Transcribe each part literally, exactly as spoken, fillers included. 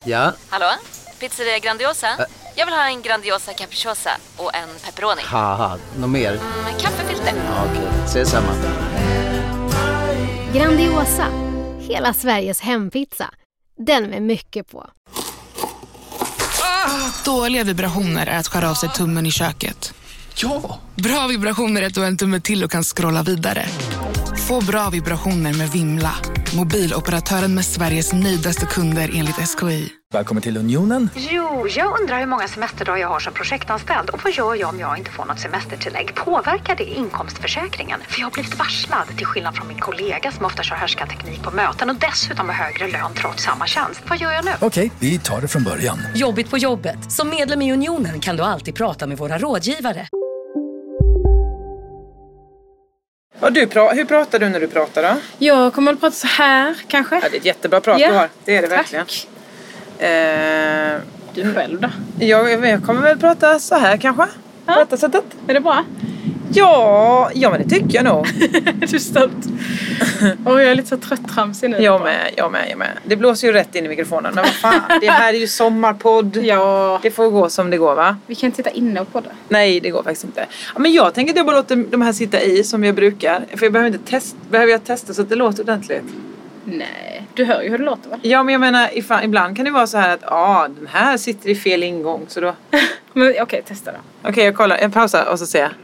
Ja? Hallå? Pizzeria Grandiosa? Ä- Jag vill ha en Grandiosa capriciosa och en pepperoni. Haha, något mer? Mm, kaffefilter. Ja, okej, okay. Ses samma. Grandiosa, hela Sveriges hempizza. Den med mycket på. Ah, dåliga vibrationer är att skära av sig tummen i köket. Ja! Bra vibrationer är att du har en tumme till och kan scrolla vidare. Få bra vibrationer med Vimla. Mobiloperatören med Sveriges nöjdaste kunder enligt S K I. Välkommen till Unionen. Jo, jag undrar hur många semesterdagar jag har som projektanställd. Och vad gör jag om jag inte får något semestertillägg? Påverkar det inkomstförsäkringen? För jag har blivit varslad, till skillnad från min kollega som ofta kör härskarteknik på möten och dessutom har högre lön trots samma tjänst. Vad gör jag nu? Okej, vi tar det från början. Jobbigt på jobbet. Som medlem i Unionen kan du alltid prata med våra rådgivare. Och du, hur pratar du när du pratar då? Jag kommer att prata så här kanske. Ja, det är ett jättebra prat ja. du har. Det är det Tack. verkligen. Eh, du själv då? Jag, jag kommer väl prata så här kanske. Ja. Prata sättet. Är det bra? Ja, ja men det tycker jag nog. Du är stolt. Och jag är lite så trött-tramsig nu. Jag med, jag med, jag med. Det blåser ju rätt in i mikrofonen. Men vad fan, det här är ju sommarpodd. Ja. Det får gå som det går, va? Vi kan inte sitta inne och podda. Nej, det går faktiskt inte. Ja, men jag tänker att jag bara låter de här sitta i som jag brukar. För jag behöver inte testa, behöver jag testa så att det låter ordentligt. Nej, du hör ju hur det låter, va? Ja, men jag menar, ifall, ibland kan det vara så här att ja, den här sitter i fel ingång. Så då... Men okej, okay, testa då. Okej, okay, jag kollar. Jag pausar och så ser jag.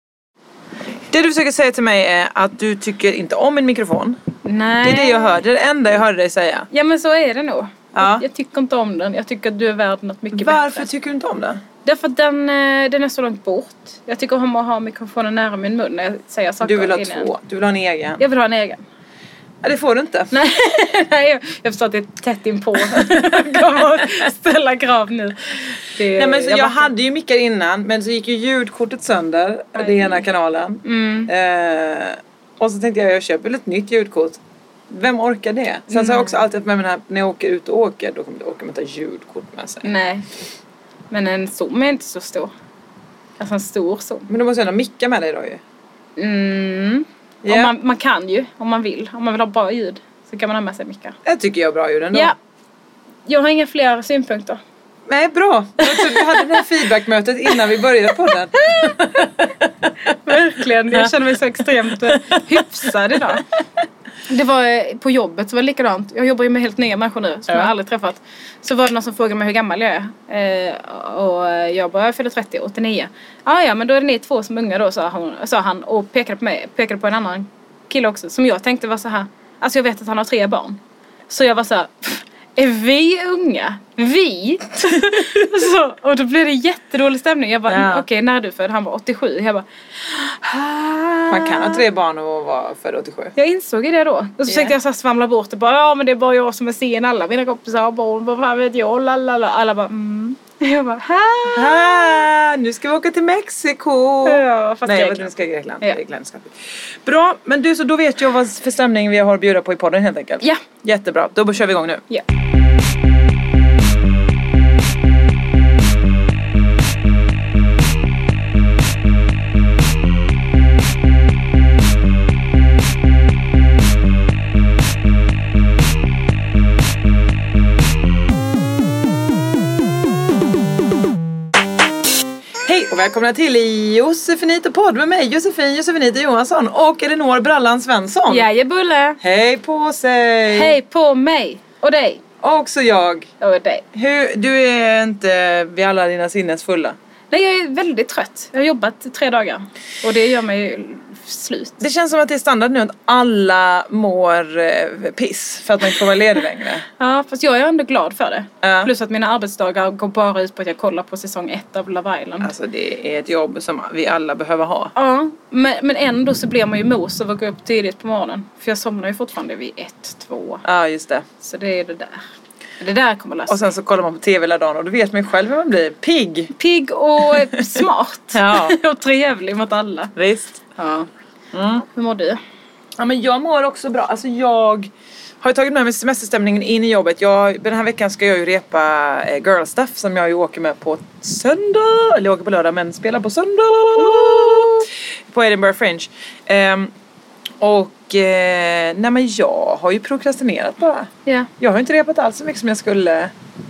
Det du försöker säga till mig är att du tycker inte om en mikrofon. Nej. Det är det jag hör. Det är det enda jag hörde dig säga. Ja, men så är det nog. Ja. Jag, jag tycker inte om den. Jag tycker att du är värd något mycket Varför bättre. Varför tycker du inte om den? Därför att den, den är så långt bort. Jag tycker om att ha mikrofonen nära min mun när jag säger saker. Du vill ha innan. två. Du vill ha en egen. Jag vill ha en egen. Ja, det får du inte. Nej, jag, jag förstår att det är tätt inpå. Jag kommer att ställa krav nu. Det, Nej, men så jag, jag hade ju mickar innan, men så gick ju ljudkortet sönder. Nej. Det ena kanalen. Mm. Eh, och så tänkte jag, jag köper ett nytt ljudkort. Vem orkar det? Sen mm. så har jag också alltid haft med mig den här, när jag åker ut och åker, då kommer jag orka med att ta ljudkort med sig. Nej, men en zoom är inte så stor. Alltså en stor zoom. Men du måste ju ändå micka med dig då ju. Mm. Yeah. Om man, man kan ju, om man vill. Om man vill ha bra ljud så kan man ha med sig mickar. Jag tycker jag har bra ljud ändå. Ja. Jag har inga fler synpunkter. Nej, bra. Vi hade det här feedbackmötet innan vi började på den. Verkligen, jag känner mig så extremt hyfsad idag. Det var på jobbet, så var det likadant. Jag jobbar ju med helt nya människor nu som ja. jag aldrig träffat. Så var det någon som frågade mig hur gammal jag är. Eh, och jag bara, jag fyller trettio, åttionio. Ah, ja, men då är det ni två som unga då, sa han, sa han. Och pekade på mig, pekade på en annan kille också. Som jag tänkte var så här. Alltså jag vet att han har tre barn. Så jag var så här, är vi unga? Vi? så, och då blev det jättedålig stämning. Jag bara, ja. okej, okay, när är du född? Han var åttiosju. Jag bara, ah. Man kan ha tre barn och vara född åttiosju. Jag insåg det då. Och så yeah. försökte jag så svamla bort det. Bara, ja, men det är bara jag som är sen. Alla mina kompisar har barn. Vad fan vet jag? Lalala. Alla bara, mm. Jag bara, ha. ha. Nu ska vi åka till Mexiko. Ja, fast Nej, jag vet inte inte ska Grekland. Ja. Grekland ska. Bra, men du, så då vet jag vad för stämning vi har att bjuda på i podden helt enkelt. Ja. Jättebra, då kör vi igång nu. Ja. Hej och välkomna till Josefinito podd med mig, Josefin Josefinito Johansson och Elinor Brallan Svensson. Ja, jag bulle. Hej på sig. Hej på mig. Och dig. Och också jag. Och dig. Hur, du är inte vid alla dina sinnes fulla? Nej, jag är väldigt trött. Jag har jobbat tre dagar. Och det gör mig slut. Det känns som att det är standard nu att alla mår eh, piss för att man inte får vara ledig längre. Ja, fast jag är ändå glad för det. Ja. Plus att mina arbetsdagar går bara ut på att jag kollar på säsong ett av Love Island. Alltså det är ett jobb som vi alla behöver ha. Ja, men, men ändå så blir man ju mos av att gå upp tidigt på morgonen. För jag somnar ju fortfarande vid ett, två. Ja, just det. Så det är det där. Det där kommer lösa. Och sen så kollar man på tv hela dagen och då vet man ju själv hur man blir. Pigg. Pigg och smart. Ja. Och trevlig mot alla. Visst. Ja. Mm. Hur mår du? Ja, men jag mår också bra. Alltså jag har ju tagit med mig semesterstämningen in i jobbet. Jag, den här veckan ska jag ju repa eh, Girl Stuff som jag ju åker med på söndag. Eller jag åker på lördag men spelar på söndag. På Edinburgh Fringe. Um, och eh, nej men jag har ju prokrastinerat bara. Ja. Jag har ju inte repat alls så mycket som jag skulle.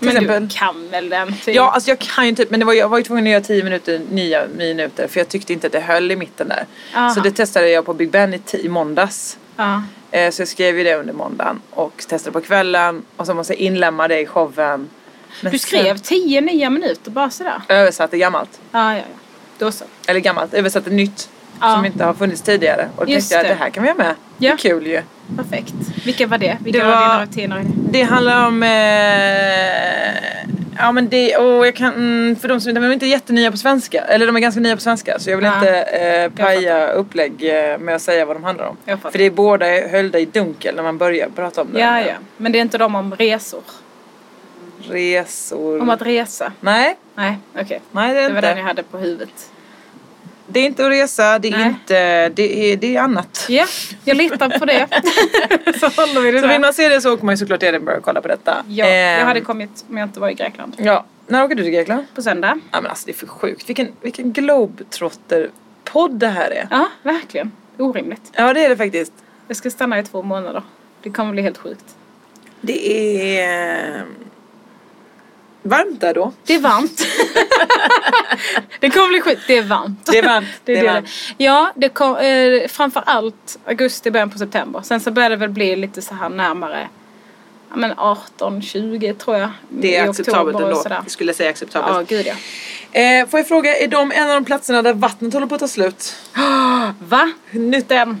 till men exempel. du kan väl den typ? Ja, alltså jag kan ju typ, men det var, jag var ju tvungen att göra tio minuter, nya minuter, för jag tyckte inte att det höll i mitten där. Aha. Så det testade jag på Big Ben i, t- i måndags. Ja. Eh, så jag skrev ju det under måndagen och testade på kvällen och så måste jag inlämna det i showen. Men Du skrev tio nya minuter bara sådär? Översatte gammalt. Ja, ja, ja. Då så. Eller gammalt, översatte nytt. Ja. Som inte har funnits tidigare. Och då Just tänkte jag att det. det här kan vi ha med. Ja. Det är kul ju. Perfekt. Vilka var det? Vilka Det var, var- dina rutiner i det? Det handlar om... Eh, ja men det... Och jag kan, mm, för de som de är inte jättenya på svenska. Eller de är ganska nya på svenska. Så jag vill Ja. inte eh, paja upplägg eh, med att säga vad de handlar om. Jag fattar. För det är båda höljda i dunkel när man börjar prata om det. Ja, ja. Men det är inte de om resor? Resor... Om att resa? Nej. Nej, okej. Nej det är Det var inte. den jag hade på huvudet. Det är inte att resa. Det är Nej. inte... Det är, det är annat. Ja, jag litar på det. Så håller vi det Så där. vill man se det så åker man ju såklart till Edinburgh och kolla på detta. Ja, Ehm, jag hade kommit om jag inte var i Grekland. Ja. När åker du till Grekland? På söndag. Ja men alltså det är för sjukt. Vilken, vilken globetrotter-podd det här är. Ja, verkligen. Orimligt. Ja det är det faktiskt. Jag ska stanna i två månader. Det kommer bli helt sjukt. Det är... varmt där då. Det är varmt. Det kommer bli skit. Det är varmt. Det är varmt. Det är det det. är varmt. Ja, det kom, eh, framförallt augusti, början på september. Sen så börjar det väl bli lite så här närmare ja, men arton tjugo tror jag. Det är i acceptabelt oktober och ändå. sådär. Jag skulle säga acceptabelt. Ja, gud ja. Eh, får jag fråga, är de en av de platserna där vattnet håller på att ta slut? Va? Nytt Den.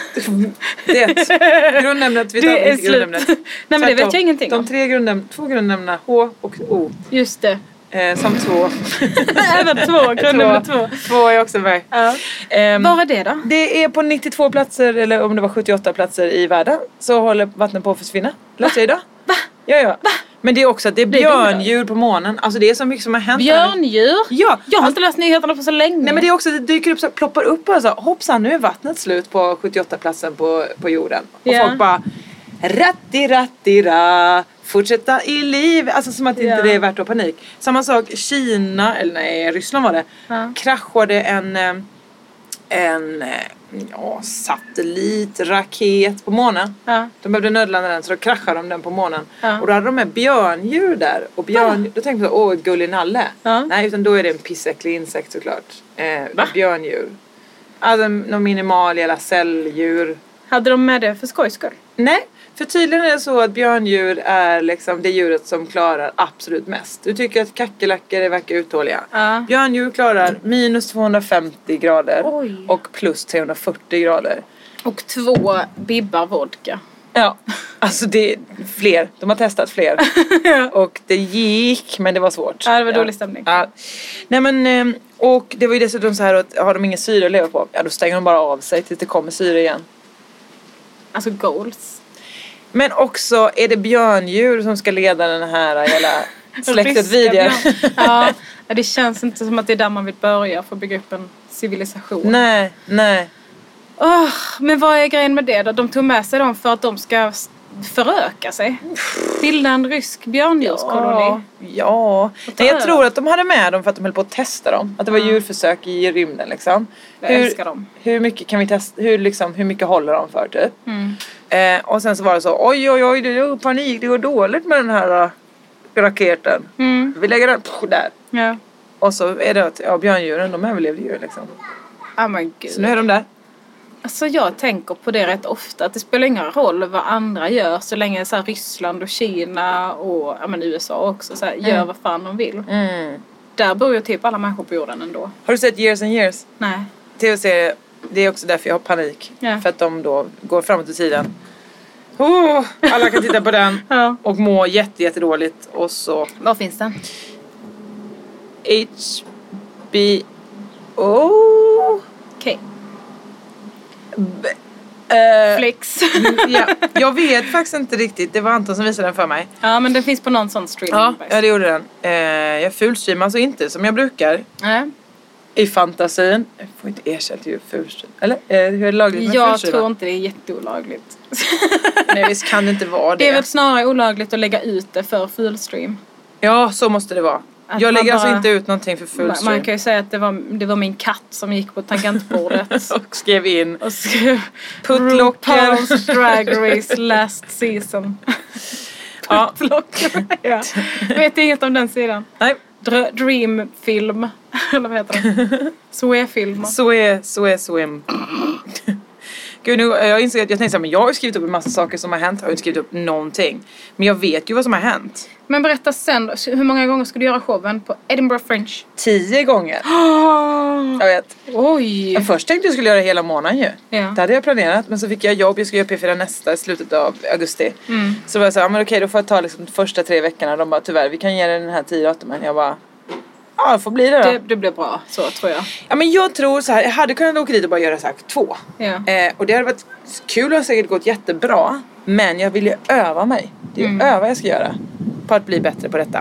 det. Grundämnet, vi tar Det är inte slut. grundämnet. Nej men det Tvärtom. vet jag ingenting De om. tre grundämnen, två grundämnena H och O. Just det. Eh, samt två. Även två, grundämne två. Två är också med. Ja. Ehm, Vad var det då? Det är på nittiotvå platser, eller om det var sjuttioåtta platser i världen, så håller vattnet på att försvinna. Läste jag idag? Va? Ja, ja. Va? Men det är också att det är Det är björndjur på månen. Alltså det är så mycket som har hänt. Björndjur? Ja. Jag har inte läst nyheterna på så länge. Nej men det är också, det dyker upp så ploppar upp bara så, hoppsan nu är vattnet slut på sjuttioåtta platsen på, på jorden. Och Ja. folk bara, ratti ratti ra, fortsätta i liv. Alltså som att Ja. inte det är värt att ha panik. Samma sak, Kina, eller nej Ryssland var det, Ja. kraschade en, eh, en eh, ja, satellit, raket på månen. Ja. De behövde nödlanda den så då kraschade de den på månen. Ja. Och då hade de med björndjur där. Och björn, då tänkte jag, åh ett gullig nalle. Ja. Nej utan då är det en pissäcklig insekt såklart. Eh, björndjur. Alltså någon minimal jävla celldjur. Hade de med det för skojs skull? Nej, för tydligen är det så att björndjur är liksom det djuret som klarar absolut mest. Du tycker att kackerlackor verkar uthålliga. Ja. Björndjur klarar minus tvåhundrafemtio grader Oj. och plus trehundrafyrtio grader. Och två bibbar vodka. Ja, alltså det är fler. De har testat fler. Och det gick, men det var svårt. Ja, det var ja. dålig stämning. Ja. Nej men, ehm, och det var ju dessutom så här att har de ingen syre att leva på, ja då stänger de bara av sig tills det kommer syre igen. Alltså goals. Men också är det björndjur som ska leda den här hela släktet Ryska vidare. björn. Ja, det känns inte som att det är där man vill börja för att bygga upp en civilisation. Nej, nej. Oh, men vad är grejen med det då? De tog med sig dem för att de ska s- föröka sig. Bilda en rysk björndjurskoloni. Ja, ja. Nej, jag tror att de hade med dem för att de höll på att testa dem. Att det var djurförsök i rymden liksom. Jag hur, älskar dem. Hur mycket kan vi testa, hur, liksom, hur mycket håller de för typ? Mm. Eh, och sen så var det så, oj oj oj, det är panik, det går dåligt med den här uh, raketen. Mm. Vi lägger den pff, där. Ja. Och så är det att ja, björndjuren, de överlevde ju liksom. Oh men gud. Så nu är de där. Alltså jag tänker på det rätt ofta. Att det spelar ingen roll vad andra gör. Så länge så här, Ryssland och Kina och ja, men U S A också så här, gör Mm. vad fan de vill. Mm. Där bor ju typ alla människor på jorden ändå. Har du sett Years and Years? Nej. Tv-serie, det är också därför jag har panik. Ja. För att de då går framåt i tiden. Oh, alla kan titta på den Ja. och må jätte, jätte dåligt. Och så Var finns den? H B O Okej. B- eh, Flix. ja, jag vet faktiskt inte riktigt. Det var Anton som visade den för mig. Ja men den finns på någon sån streaming. Ja, ja det gjorde den. Eh, jag fulstreamar alltså inte som jag brukar. Nej. I fantasin. Jag får inte erkänna till fulstream. Eller eh, hur är det lagligt med Jag fulstream? tror inte det är jätteolagligt. Nej visst kan det inte vara det. Det är väl snarare olagligt att lägga ut det för fullstream. Ja så måste det vara. Att Jag man lägger alltså bara- inte ut någonting för Man, fullstream. man kan ju säga att det var, det var min katt som gick på tangentbordet. Och skrev in. Och skrev Puttlocker. RuPaul's Drag Race last season. Ja. ja. Jag vet inget om den sidan. Nej. Dr- Dreamfilm. Eller vad heter det? Zoe-film. Så är, så är, så är. Gud, nu, jag inser att jag tänkte så här, men jag har ju skrivit upp en massa saker som har hänt. Jag har inte skrivit upp någonting. Men jag vet ju vad som har hänt. Men berätta sen, hur många gånger ska du göra showen på Edinburgh Fringe? Tio gånger. Jag vet. Oj. Jag först tänkte jag skulle göra hela månaden ju. Ja. Det hade jag planerat. Men så fick jag jobb. Jag skulle göra P fyra nästa i slutet av augusti. Mm. Så var jag så här, men okej, då får jag ta liksom de första tre veckorna. De bara, tyvärr, vi kan ge dig den här tio datumen. Jag bara, ja, det får bli det då. Det, det blir bra, så tror jag. Ja, men jag tror så här, jag hade kunnat åka dit och bara göra så här två. Ja. Eh, och det hade varit kul och har säkert gått jättebra. Men jag vill ju öva mig. Det är ju Mm. öva jag ska göra. På att bli bättre på detta.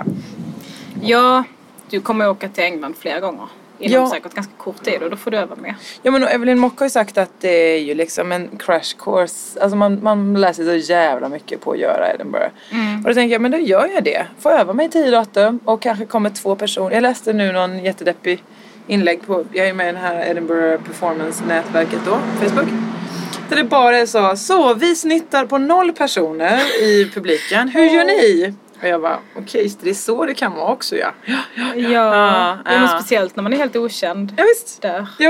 Ja, du kommer åka till England flera gånger. Inom Ja. säkert ganska kort tid och då får du öva med. Ja, men Evelyn Mock har ju sagt att det är ju liksom en crash course. Alltså man, man lär sig så jävla mycket på att göra Edinburgh. Mm. Och då tänker jag, men då gör jag det. Får öva mig tio datum och kanske kommer två personer. Jag läste nu någon jättedeppig inlägg på, jag är med i den här Edinburgh Performance-nätverket då, Facebook. Där det bara är så, så vi snittar på noll personer i publiken. Hur gör ni? Och jag bara, okej, okay, det är så det kan vara också, ja. Ja, ja, ja. Ja, det är något ja. speciellt när man är helt okänd. Ja, visst. Där. Ja.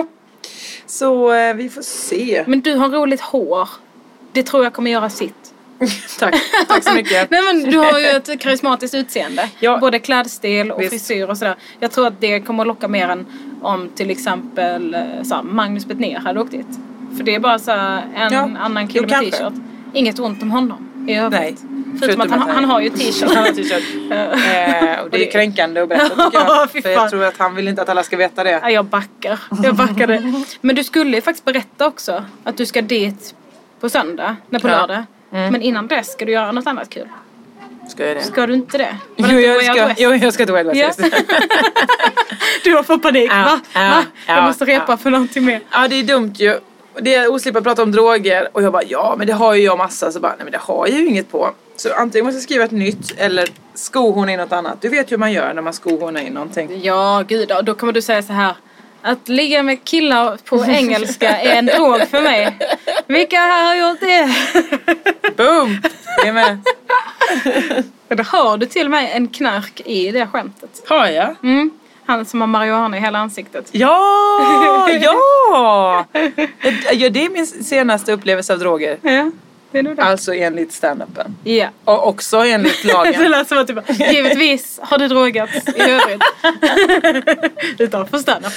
Så eh, vi får se. Men du har roligt hår. Det tror jag kommer göra sitt. Tack, tack så mycket. Nej, men du har ju ett karismatiskt utseende. Ja. Både klädstil och Visst. frisyr och sådär. Jag tror att det kommer att locka mer än om till exempel så här, Magnus Bettner hade åkt dit. För det är bara så här, en Ja. annan kille Jo, med kanske. t-shirt. Inget ont om honom i övrigt. Nej. Förutom att han, han har ju t-shirt. Han har t-shirt. eh, och det är kränkande att berätta, tycker jag. Fy För jag fan. tror att han vill inte att alla ska veta det. Ja, jag backar. Jag backar det. Men du skulle ju faktiskt berätta också att du ska dit på söndag, nej på Ja. lördag. Mm. Men innan dess ska du göra något annat kul. Ska jag det? Ska du inte det? Jo, Var det inte jag Way Out ska, West? jo, jag ska till Way Out West. Ja. Du har fått panik, Ja, va? ja, va? Jag ja, måste repa ja. för någonting mer. Ja, det är dumt ju. Det är oslippat att prata om droger. Och jag bara, ja men det har ju jag massa. Så bara, nej men det har jag ju inget på. Så antingen måste jag skriva ett nytt eller skohorna in något annat. Du vet ju hur man gör när man skohornar in någonting. Ja, gud. Och då kommer du säga så här. Att ligga med killar på engelska är en drog för mig. Vilka här har gjort det? Boom! Det är med. Då har du till mig en knark i det skämtet. Har jag? Mm. Han som har marijuana i hela ansiktet. Ja! Ja! Ja, det är min senaste upplevelse av droger. Ja, det är nog det. Alltså enligt stand-upen. Ja. Och också enligt Det lagen. lät som att typ, givetvis har du drogats i övrigt. Utan för stand-up.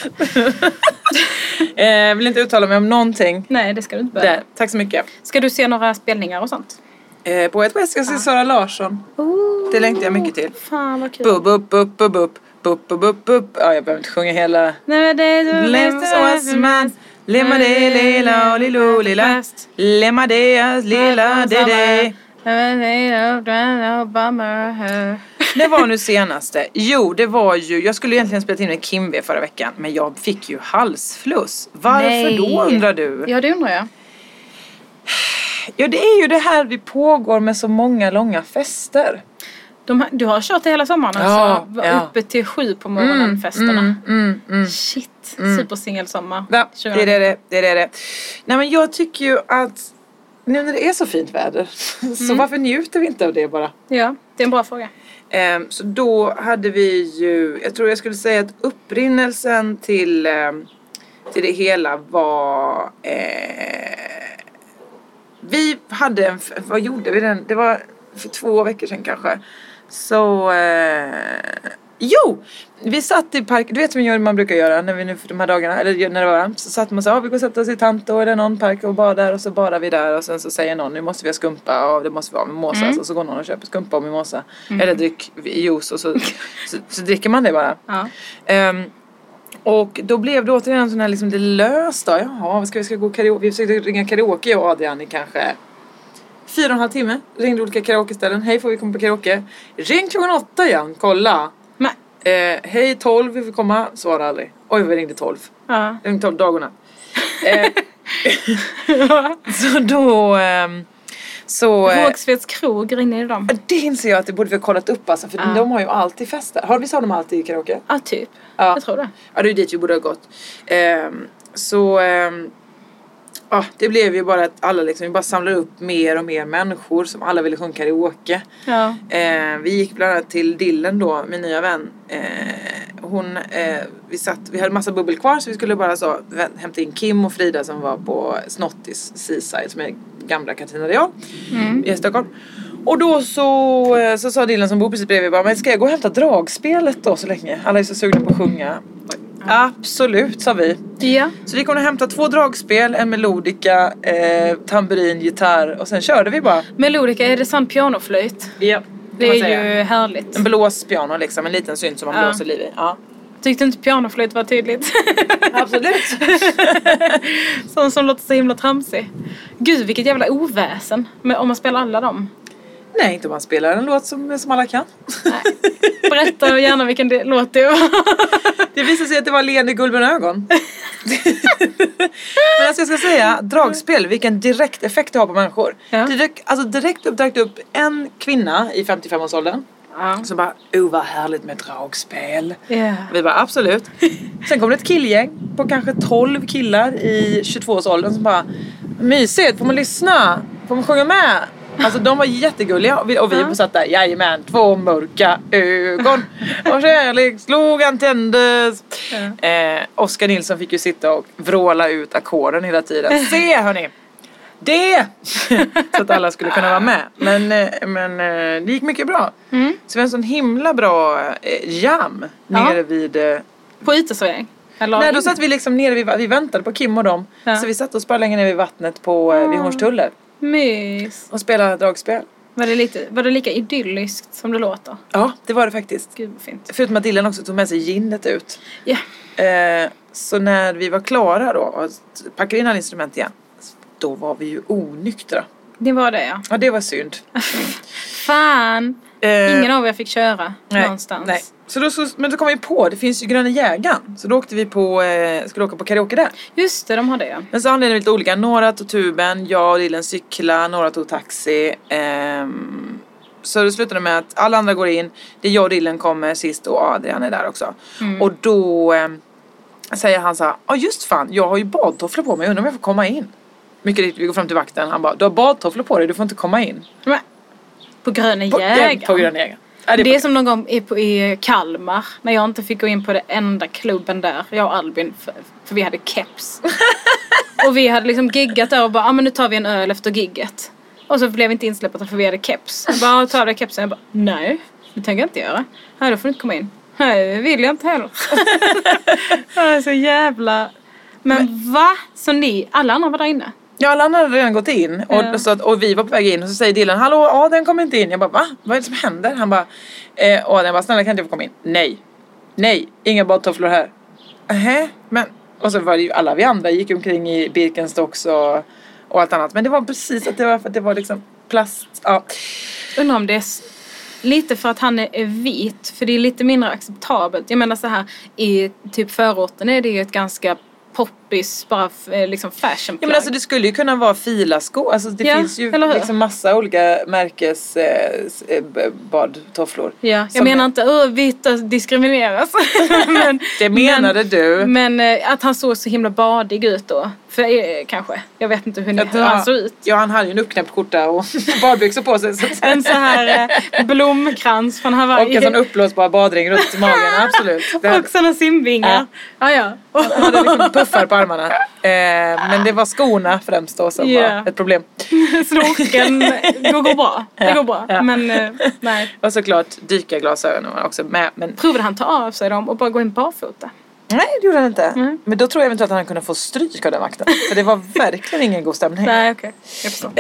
eh, vill inte uttala mig om någonting. Nej, det ska du inte börja. Där. Tack så mycket. Ska du se några spelningar och sånt? Eh, på Way Out West ska jag se Sara Larsson. Oh, Det längtar jag mycket till. fan vad kul. Bup, bup, bup, bup, bup. Bup, bup, bup, bup. Ja, jag behöver inte sjunga hela. Nej, men det är Blem så man. Lemma det lilla och lillo lilla. Lemma det lilla det det. Det var nu senaste. Jo, det var ju, jag skulle egentligen spela in med Kim V förra veckan. Men jag fick ju halsfluss. Varför Nej. då, undrar du? Ja, det undrar jag. Ja, det är ju det här vi pågår med så många långa fester. De, du har kört det hela sommaren Ja, alltså? Var ja. uppe till sju på morgonen Mm, festerna. mm, mm, mm. Shit, Mm. supersingelsommar. Ja, det är det, det är det, det. Nej, men jag tycker ju att nu när det är så fint väder så Mm. varför njuter vi inte av det bara? Ja, det är en bra fråga. Ehm, så då hade vi ju, jag tror jag skulle säga att upprinnelsen till, ehm, till det hela var eh, vi hade en, vad gjorde vi den? Det var för två veckor sedan kanske. Så eh, jo, vi satt i park, du vet som man brukar göra när vi nu för de här dagarna, eller när det var varmt, så satt man så, ah, vi går och sätta oss i Tanto eller någon park och badar, och så badar vi där, och sen så säger någon, nu måste vi ha skumpa, och det måste vi ha mimosa, Mm. och så går någon och köper skumpa och mimosa, Mm. eller dryck, juice, och så, så, så dricker man det bara. Ja. Ehm, och då blev det återigen en sån här liksom det löst då, jaha, ska vi ska gå karaoke, vi försökte ringa karaoke och Adrian i kanske fyra och en halv timme, ringde olika karaoke-ställen, hej får vi komma på karaoke, ring klockan åtta igen, kolla. Men. Eh, hej tolv, vi får komma, svara aldrig. Oj, vi ringde tolv. Ja. Ringde tolv dag och natt. Eh, så då ehm, så eh, Rågsveds krog, ringde dem. det inser jag att det borde vi ha kollat upp alltså, för Ja. de har ju alltid fester. Har vi sa de alltid i karaoke? Ja, typ. Ja. Jag tror det. Ja, det är dit vi borde ha gått. Ehm, så ehm, Ja, det blev ju bara att alla liksom, vi bara samlade upp mer och mer människor som alla ville sjunga karaoke. Ja. Eh, vi gick bland annat till Dillen då, min nya vän. Eh, hon, eh, vi satt, vi hade massa bubbel kvar så vi skulle bara så hämta in Kim och Frida som var på Snottis Seaside som är gamla Katarina Real mm. i Stockholm. Och då så, så sa Dillen som bor precis bredvid bara, men ska jag gå och hämta dragspelet då så länge? Alla är så sugna på att sjunga. Absolut, sa vi. Ja. Så vi kunde hämta två dragspel, en melodika, eh, tamburin, gitarr och sen körde vi bara. Melodika, är det sån pianoflöjt? Ja. Det är säga. Ju härligt. En blåspiano liksom, en liten synt som man ja. blåser liv i. Ja. Tyckte inte pianoflöjt var tydligt? Absolut. Sån som låter så himla tramsig. Gud, vilket jävla oväsen. Men om man spelar alla dem. Nej, inte om man spelar en låt som, som alla kan. Nej. Berätta gärna vilken det, låt det var. Det visade sig att det var Leende Gullbruna ögon. Men alltså jag ska säga, dragspel, vilken direkt effekt det har på människor. Ja. Direkt, alltså direkt uppdragt upp en kvinna i femtiofem-årsåldern. Ja. Så bara, oh vad härligt med dragspel. Yeah. Vi bara, absolut. Sen kom det ett killgäng på kanske tolv killar i tjugotvå-årsåldern som bara, mysigt, får man lyssna? Får man sjunga med? Alltså de var jättegulliga och vi, och vi ja. satt där, jajamän, två mörka ögon och kärlek slog han tändes. Ja. Eh, Oskar Nilsson fick ju sitta och vråla ut ackorden hela tiden. Se hörni, det! Så att alla skulle kunna vara med. Men, men det gick mycket bra. Mm. Så vi har en sån himla bra jam ja. nere vid... På uteservering? Nej, då satt vi liksom nere, vi, vi väntade på Kim och dem. Ja. Så vi satt och sparade länge ner vid vattnet på, ja. vid Hornstuller. Mys. Och spela dragspel. Var det, lite, var det lika idylliskt som det låter? Ja, det var det faktiskt. Gud vad fint. Förutom att Dillen också tog med sig ginnet ut. Ja. Yeah. Eh, så när vi var klara då och packade in alla instrument igen, då var vi ju onyktra. Det var det, ja. Ja, det var synd. Fan. Eh, Ingen av er fick köra nej, någonstans. Nej. Så då, så, men då kom vi på, det finns ju Gröna Jägaren. Så då åkte vi på, eh, skulle åka på karaoke där. Just det, de har det, ja. Men så anledde vi lite olika. Några tog tuben, jag och Dillen cykla, några tog taxi. Ehm, så det slutade med att alla andra går in. Det är jag och Dillen kommer sist och Adrian är där också. Mm. Och då eh, säger han så här, ja just fan, jag har ju badtofflor på mig, undrar om jag får komma in. Mycket riktigt, vi går fram till vakten. Han bara, du har badtofflor på dig, du får inte komma in. Men, på Gröna Jägaren? På, på Gröna Jägaren. Ja, det, det är som någon gång i, på, i Kalmar när jag inte fick gå in på det enda klubben där, jag och Albin, för, för vi hade keps. Och vi hade liksom giggat där och bara, ja ah, men nu tar vi en öl efter gigget. Och så blev vi inte insläppta för vi hade keps. Jag bara, ta av dig kepsen. Jag bara, nej, det tänker jag inte göra. Nej, då får du inte komma in. Nej, det vill jag inte heller. Det är så jävla... Men, men va? Så ni, alla andra var där inne? Ja, alla andra hade redan gått in och, ja. så att, och vi var på väg in och så säger Dylan, hallå, ja den kommer inte in. Jag bara, va? Vad är det som händer? Han bara, eh, och den bara, snälla kan inte jag få komma in? Nej, nej, inga badtofflor här. Nähä, men och så var det ju alla vi andra gick omkring i Birkenstocks och, och allt annat. Men det var precis att det var för att det var liksom plast, ja. Undrar om det är lite för att han är vit, för det är lite mindre acceptabelt. Jag menar så här, i typ förorten är det ju ett ganska poppis, bara liksom fashion plagg. Ja, men alltså det skulle ju kunna vara filasko. Alltså det ja, finns ju liksom massa olika märkes eh, badtofflor. Ja, jag menar inte att vita diskrimineras. men, det menade men, du. Men eh, att han såg så himla badig ut då. För eh, kanske. Jag vet inte hur, ni, hur ja, han såg ut. Ja, han hade ju en uppknäppt skjorta och badbyxor på sig. Så en så här eh, blomkrans från Hawaii. Och en sån uppblåsbar badring runt magen, absolut. Det och såna simvingar. Ja, ja. ja. Han hade liksom puffar på armarna. Eh, men det var skorna främst då som yeah. var ett problem. Snorken, det går bra. Det går bra. Ja. Men eh, nej. Och såklart dykarglasögon också med. Men... Provade han ta av sig dem och bara gå in barfota? Nej, det gjorde han inte. Mm. Men då tror jag eventuellt att han kunde få stryk av den vakten. För det var verkligen ingen god stämning. Nej, okej. Okay. Jag förstår.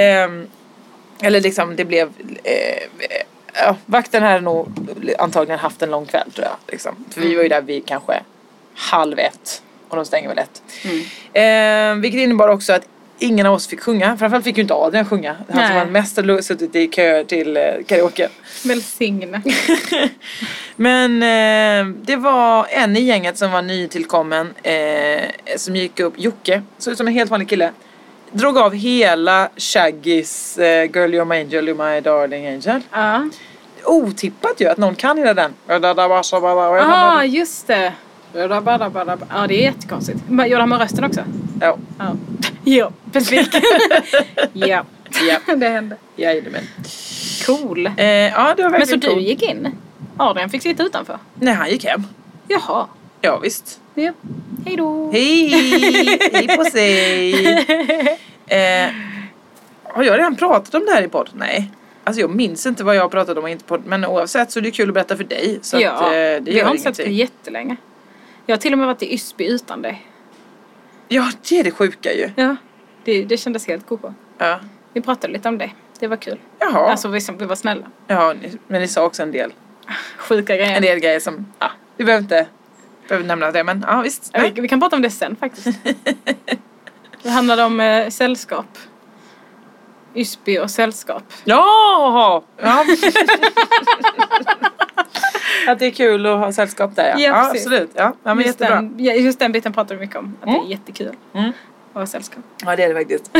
Eh, eller liksom, det blev... Eh, ja, vakten hade nog antagligen haft en lång kväll, tror jag. Liksom. För vi var ju där vid kanske halv ett. Och de stänger väl ett. Mm. Eh, vilket innebar också att ingen av oss fick sjunga. Framförallt fick ju inte Adrian sjunga. Han Nej. som var mest har suttit i kö till eh, karaoke. Välsigna. Men eh, det var en i gänget som var nytillkommen. Eh, som gick upp, Jocke. Såg ut som en helt vanlig kille. Drog av hela Shaggys eh, Girl You're My Angel, You're My Darling Angel. Ja. Uh. Otippat ju att någon kan hela den. Ja, ah, just det. Ja, det är jättekonstigt. Gör han med rösten också? Ja. Ja. Ja, besviken. ja. Ja. Det hände. Jajamän. Cool. Eh, ja, det var Men så verkligen du cool. gick in? Adrian fick sitta utanför? Nej, han gick hem. Jaha. Ja, visst. Ja. Hej då. Hej! Hej på sig! Eh, har jag redan pratat om det här i podd? Nej. Alltså jag minns inte vad jag har pratat om och inte podd. Men oavsett så är det kul att berätta för dig. Så ja, att, eh, det vi gör har inte sett på ingenting. jättelänge. Jag har till och med varit i Ysby utan dig. Ja, det är det sjuka ju. Ja, det, det kändes helt koko. Ja. Vi pratade lite om det. Det var kul. Jaha. Alltså vi, vi var snälla. Ja, ni- men ni sa också en del. Sjuka grejer. En del grejer som, ja, vi behöver inte behöver nämna det, men ja visst. Ja, vi, vi kan prata om det sen faktiskt. Det handlade om eh, sällskap. Ysby och sällskap. Ja! Ja. Att det är kul att ha sällskap där, ja. Ja, Ja, precis. absolut. Ja, ja men just, jättebra. den, ja, just den biten pratar vi mycket om. Att Mm. det är jättekul Mm. att ha sällskap. Ja, det är det faktiskt.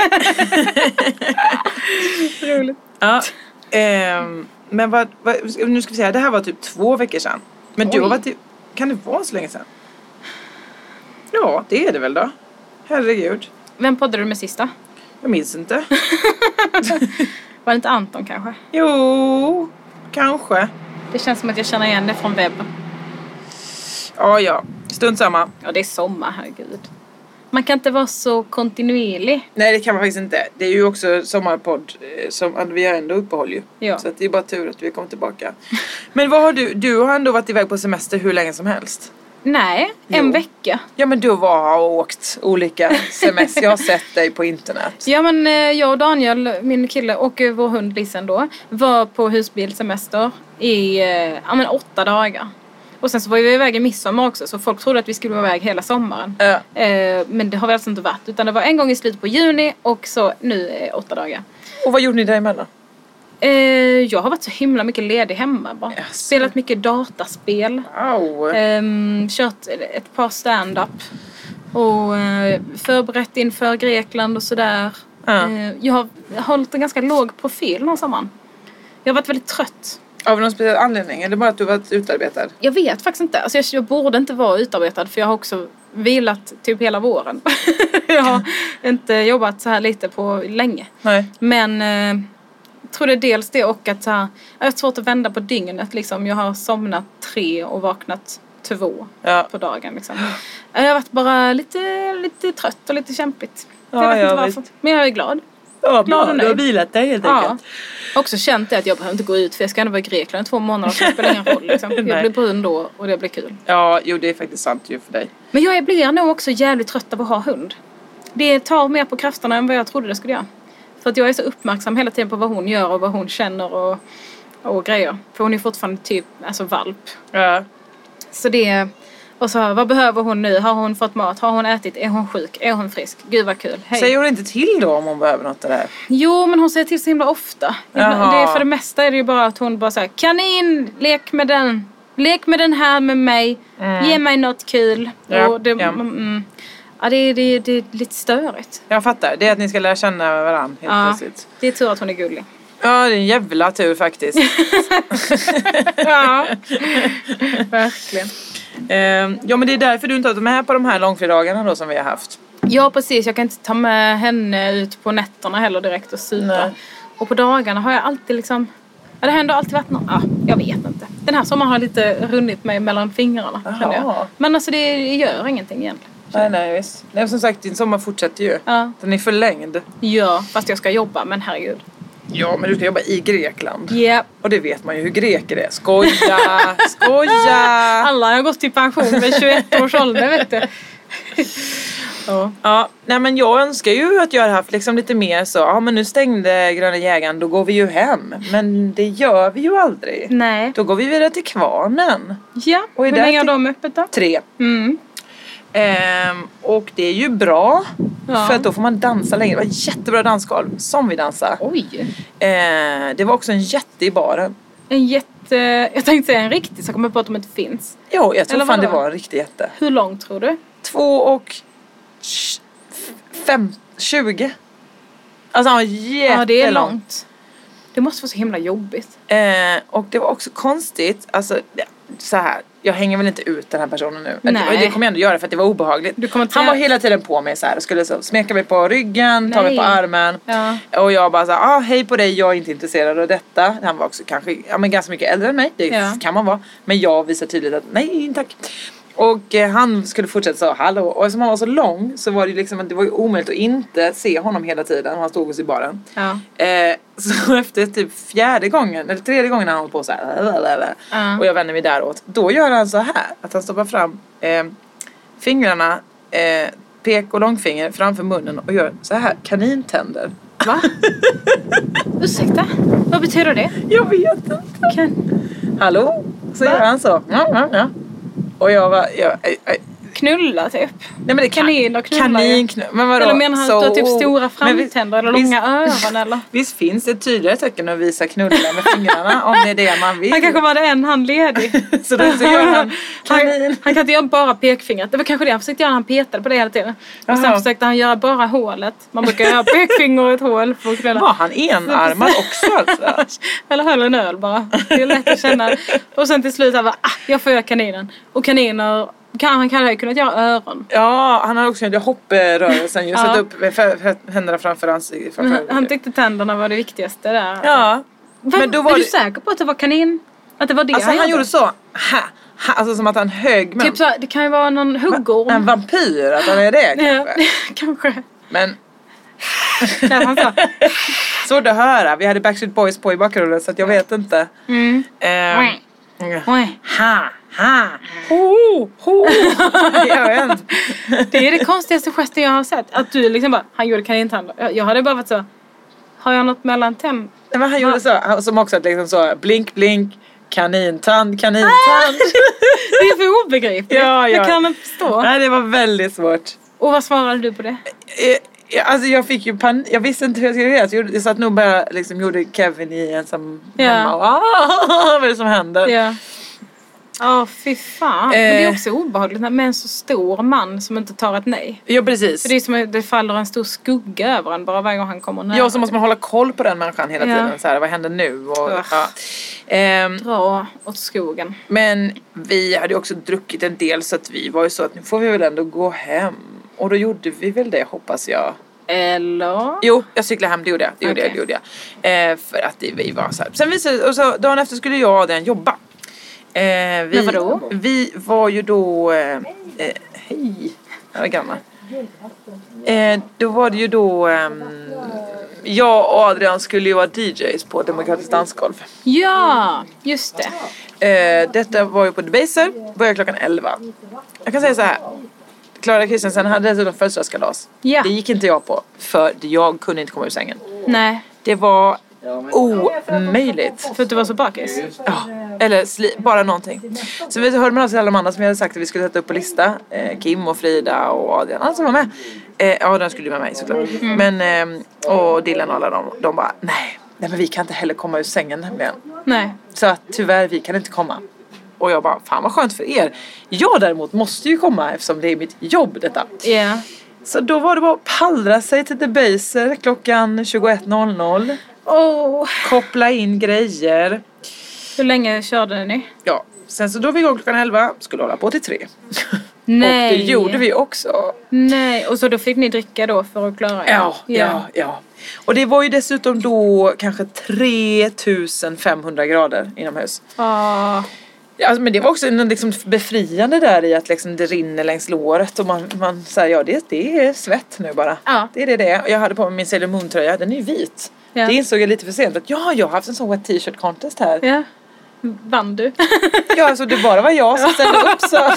Roligt. Ja. Ehm, men vad, vad, nu ska vi säga, det här var typ två veckor sedan. Men du Oj. har varit i, kan det vara så länge sedan? Ja, det är det väl då. Herregud. Vem poddade du med sista? Jag minns inte. Var det inte Anton kanske? Jo, kanske. Det känns som att jag känner igen det från webben. Ja, ja. Strunt samma. Ja, det är sommar, herregud. Man kan inte vara så kontinuerlig. Nej, det kan man faktiskt inte. Det är ju också sommarpodd eh, som att vi har ändå uppehåll ju. Ja. Så att det är bara tur att vi kommer tillbaka. Men vad har du? Du har ändå varit iväg på semester hur länge som helst. Nej, en Jo. vecka. Ja, men du var och åkt olika semester. Jag har sett dig på internet. Ja, men eh, jag och Daniel, min kille och eh, vår hund Lisen då, var på husbilsemester i eh, ja, men åtta dagar. Och sen så var vi iväg i midsommar också, så folk trodde att vi skulle vara iväg hela sommaren. Ja. Eh, men det har vi alltså inte varit, utan det var en gång i slutet på juni och så nu är åtta dagar. Och vad gjorde ni däremellan? Eh, jag har varit så himla mycket ledig hemma bara. Yes. Spelat mycket dataspel. Wow. Ehm, kört ett par stand-up. Och eh, förberett inför Grekland och sådär. Ja. Eh, jag har hållit en ganska låg profil någon sommaren. Jag har varit väldigt trött. Av någon speciell anledning? Eller bara att du varit utarbetad? Jag vet faktiskt inte. Alltså jag, jag borde inte vara utarbetad, för jag har också vilat typ hela våren. Jag har inte jobbat så här lite på länge. Nej. Men eh, jag tror det är dels det och att så här, jag har svårt att vända på dygnet. Liksom. Jag har somnat tre och vaknat två Ja. på dagen. Liksom. Jag har varit bara lite, lite trött och lite kämpigt. Ja, jag vet jag inte varför. vet. Men jag är glad. Ja, Glad och bra. Du har nöjd. vilat dig helt Ja. enkelt. Jag har också känt det att jag behöver inte gå ut, för jag ska ändå vara i Grekland i två månader, så det spelar ingen roll. Liksom. Jag Nej. blir brun då och det blir kul. Ja, jo det är faktiskt sant ju för dig. Men jag blir nog också jävligt trött av att ha hund. Det tar mer på krafterna än vad jag trodde det skulle göra. För att jag är så uppmärksam hela tiden på vad hon gör och vad hon känner och, och grejer. För hon är fortfarande typ, alltså valp. Ja. Så det, och så vad behöver hon nu? Har hon fått mat? Har hon ätit? Är hon sjuk? Är hon frisk? Gud vad kul. Hej. Säger hon inte till då om hon behöver något av det här? Jo, men hon säger till så himla ofta. Jaha. Det är, för det mesta är det ju bara att hon bara säger: kanin, lek med den. Lek med den här med mig. Mm. Ge mig något kul. Ja, Och det, ja. mm, ja, det, är- det, är- det är lite störigt. Jag fattar. Det är att ni ska lära känna varandra helt Ja, plötsligt. det är tur att hon är gullig. Ja, det är en jävla tur faktiskt. Ja, verkligen. Ehm, ja, men det är därför du inte har varit med på de här långfredagarna då som vi har haft. Ja, precis. Jag kan inte ta med henne ut på nätterna heller direkt och supa. Nej. Och på dagarna har jag alltid liksom... Ja, det har ändå alltid varit någon... Ja, jag vet inte. Den här sommaren har lite runnit mig mellan fingrarna. känner jag. Jaha. Men alltså det gör ingenting egentligen. Nej, nej, visst. Nej, som sagt, din sommar fortsätter ju. Ja. Den är förlängd. Ja, fast jag ska jobba, men herregud. Ja, men du ska jobba i Grekland. Ja. Och det vet man ju hur greker är. Skoja! Skoja! Alla har gått i pension vid tjugoett års ålder, vet du. Ja. Ja, nej men jag önskar ju att jag hade haft liksom lite mer så. Ja, men nu stängde Gröna Jägaren, då går vi ju hem. Men det gör vi ju aldrig. Nej. Då går vi vidare till Kvarnen. Ja, Och är hur det länge har till- de öppet då? Tre. Mm. Ehm, och det är ju bra. Ja. För att då får man dansa längre. Det var jättebra dansgolv som vi dansade. Oj. Ehm, det var också en jätte i baren. En jätte... Jag tänkte säga en riktig, så jag kommer på att de inte finns. Jo, jag tror Eller fan det vadå? var en riktig jätte. Hur långt tror du? Två och tj- fem, tjugo. Alltså han var jättelång. Ja, det är långt. Det måste vara så himla jobbigt. Eh, och det var också konstigt. Alltså, det, så här, jag hänger väl inte ut den här personen nu. Nej. Det, det kommer jag ändå göra för att det var obehagligt. Du kommer Han var hela tiden på mig så här och skulle så smeka mig på ryggen, ta Nej. mig på armen. Ja. Och jag bara så här, ah, hej på dig, jag är inte intresserad av detta. Han var också kanske, ja men ganska mycket äldre än mig, det Ja. kan man vara. Men jag visar tydligt att nej, tack. Och eh, han skulle fortsätta så, hallå. Och eftersom han var så lång så var det liksom, det var ju omöjligt att inte se honom hela tiden. Och han stod hos i baren. Ja. Eh, så efter typ fjärde gången, eller tredje gången han hållit på så här. Ja. Och jag vänder mig däråt. Då gör han så här, att han stoppar fram eh, fingrarna, eh, pek och långfinger framför munnen och gör så här kanintänder. Va? Ursäkta? Vad betyder det? Jag vet inte. Kan... Hallå? Så gör han så. Ja, ja, ja. Och jag var... Jag, jag, jag, Knulla typ. nej men det kan, Kanin och knullar kanin ju. knull. Men vadå? Eller menar han att du har typ stora framtänder eller visst, långa öron eller? Visst finns det tydligare tecken att visa knulla med fingrarna om det är det man vill. Han kanske var det en hand ledig. Så då så gör han kanin. Han, han kan inte göra bara pekfingret. Det var kanske det han försökte göra när han petade på det hela tiden. Och sen Aha. försökte han göra bara hålet. Man brukar göra pekfinger och ett hål för att knulla. Var han enarmad också alltså? Eller höll en öl bara. Det är lätt att känna. Och sen till slut han bara, ah, jag får göra kaninen. Och kaniner, kan, han kan ha kunnat göra öron. Ja, han har också gjort hopprörelsen. Just Ja. satt upp för, för, händerna framför ansiktet. Men han, han tyckte tänderna var det viktigaste där. Ja. Va, Men då var är det... du säker på att det var kanin? Att det var det Alltså han, han gjorde så. Ha, ha, alltså som att han högg med. Typ så, det kan ju vara någon huggorm. En vampyr, att han är det Ja, kanske. kanske. Men Ja, han sa. svårt att höra. Vi hade Backstreet Boys på i bakgrunden så att jag vet inte. Mm. Eh, Oj. ha, ha, ho, ho. Jag vet inte. Det är det konstigaste gesten jag har sett. Att du liksom bara, han gjorde kanintänder. Jag, jag hade bara varit så, har jag något mellan tänd? Nej, men han gjorde så. Han, som också liksom så, blink, blink, kanintand, kanintand. Det är för obegripligt. Ja, ja. Jag kan inte förstå. Nej, det var väldigt svårt. Och vad svarade du på det? Eh, Alltså jag fick ju pan- jag visste inte hur jag skulle göra. Så jag, gjorde, jag satt nog bara liksom gjorde Kevin i ensam Ja. hemma och ah, vad är det som händer? Ja. Ja, fy fan. Men det är också obehagligt med en så stor man som inte tar ett nej. Ja, precis. För det är som att det faller en stor skugga över en bara varje gång han kommer nära. Ja, så måste man hålla koll på den människan hela Ja. tiden. Så här, vad händer nu? Och, Ugh. ja. ehm, Dra åt skogen. men vi hade ju också druckit en del så att vi var ju så att nu får vi väl ändå gå hem. Och då gjorde vi väl det, hoppas jag. Eller? Jo, jag cyklade hem, det gjorde jag. Det gjorde Okej. jag, det gjorde jag. Eh, för att det, vi var så här. Sen visade, och så dagen efter skulle jag och Adrian jobba. Eh, vi, Men vadå? Vi var ju då... Eh, eh, hej, jag är gammal. Eh, då var det ju då... Eh, jag och Adrian skulle ju vara D Js på Demokratisk dansgolf. Ja, just det. Eh, detta var ju på Debaser, började klockan elva. Jag kan säga så här. Klara Kristensen hade dessutom födelsedagskalas. Ja. Det gick inte jag på, för jag kunde inte komma ur sängen. Nej, Det var omöjligt. för att du var så bakis. Ja, eller sli- bara någonting. Så vi hörde med oss alla de andra som jag hade sagt att vi skulle sätta upp på lista. Eh, Kim och Frida och Adrian, alla som var med. Eh, Adrian skulle ju med mig såklart. Mm. Men, eh, och Dylan och alla de, de bara, nej, nej men vi kan inte heller komma ur sängen nämligen. Nej. Så att tyvärr, vi kan inte komma. Och jag bara, fan vad skönt för er. Jag däremot måste ju komma eftersom det är mitt jobb detta. Ja. Så då var det bara att pallra sig till Debaser klockan tjugoett noll noll. Åh. Koppla in grejer. Hur länge körde ni? Ja, sen så då vi igång klockan elva, skulle hålla på till tre. Nej. Och det gjorde vi också. Nej, och så då fick ni dricka då för att klara er? Ja, ja, ja. Och det var ju dessutom då kanske tre tusen femhundra grader inomhus. Ja. Alltså, men det var också en liksom befriande där i att liksom det rinner längs låret och man, man säger ja det, det är svett nu bara. Ja. Det är det det. Jag hade på mig min Sailor Moon tröja, den är ju vit. Ja. Det insåg jag lite för sent att ja, jag har haft en sån wet t-shirt contest här. Ja. Vann du? Ja, alltså det bara var jag som ställde upp så.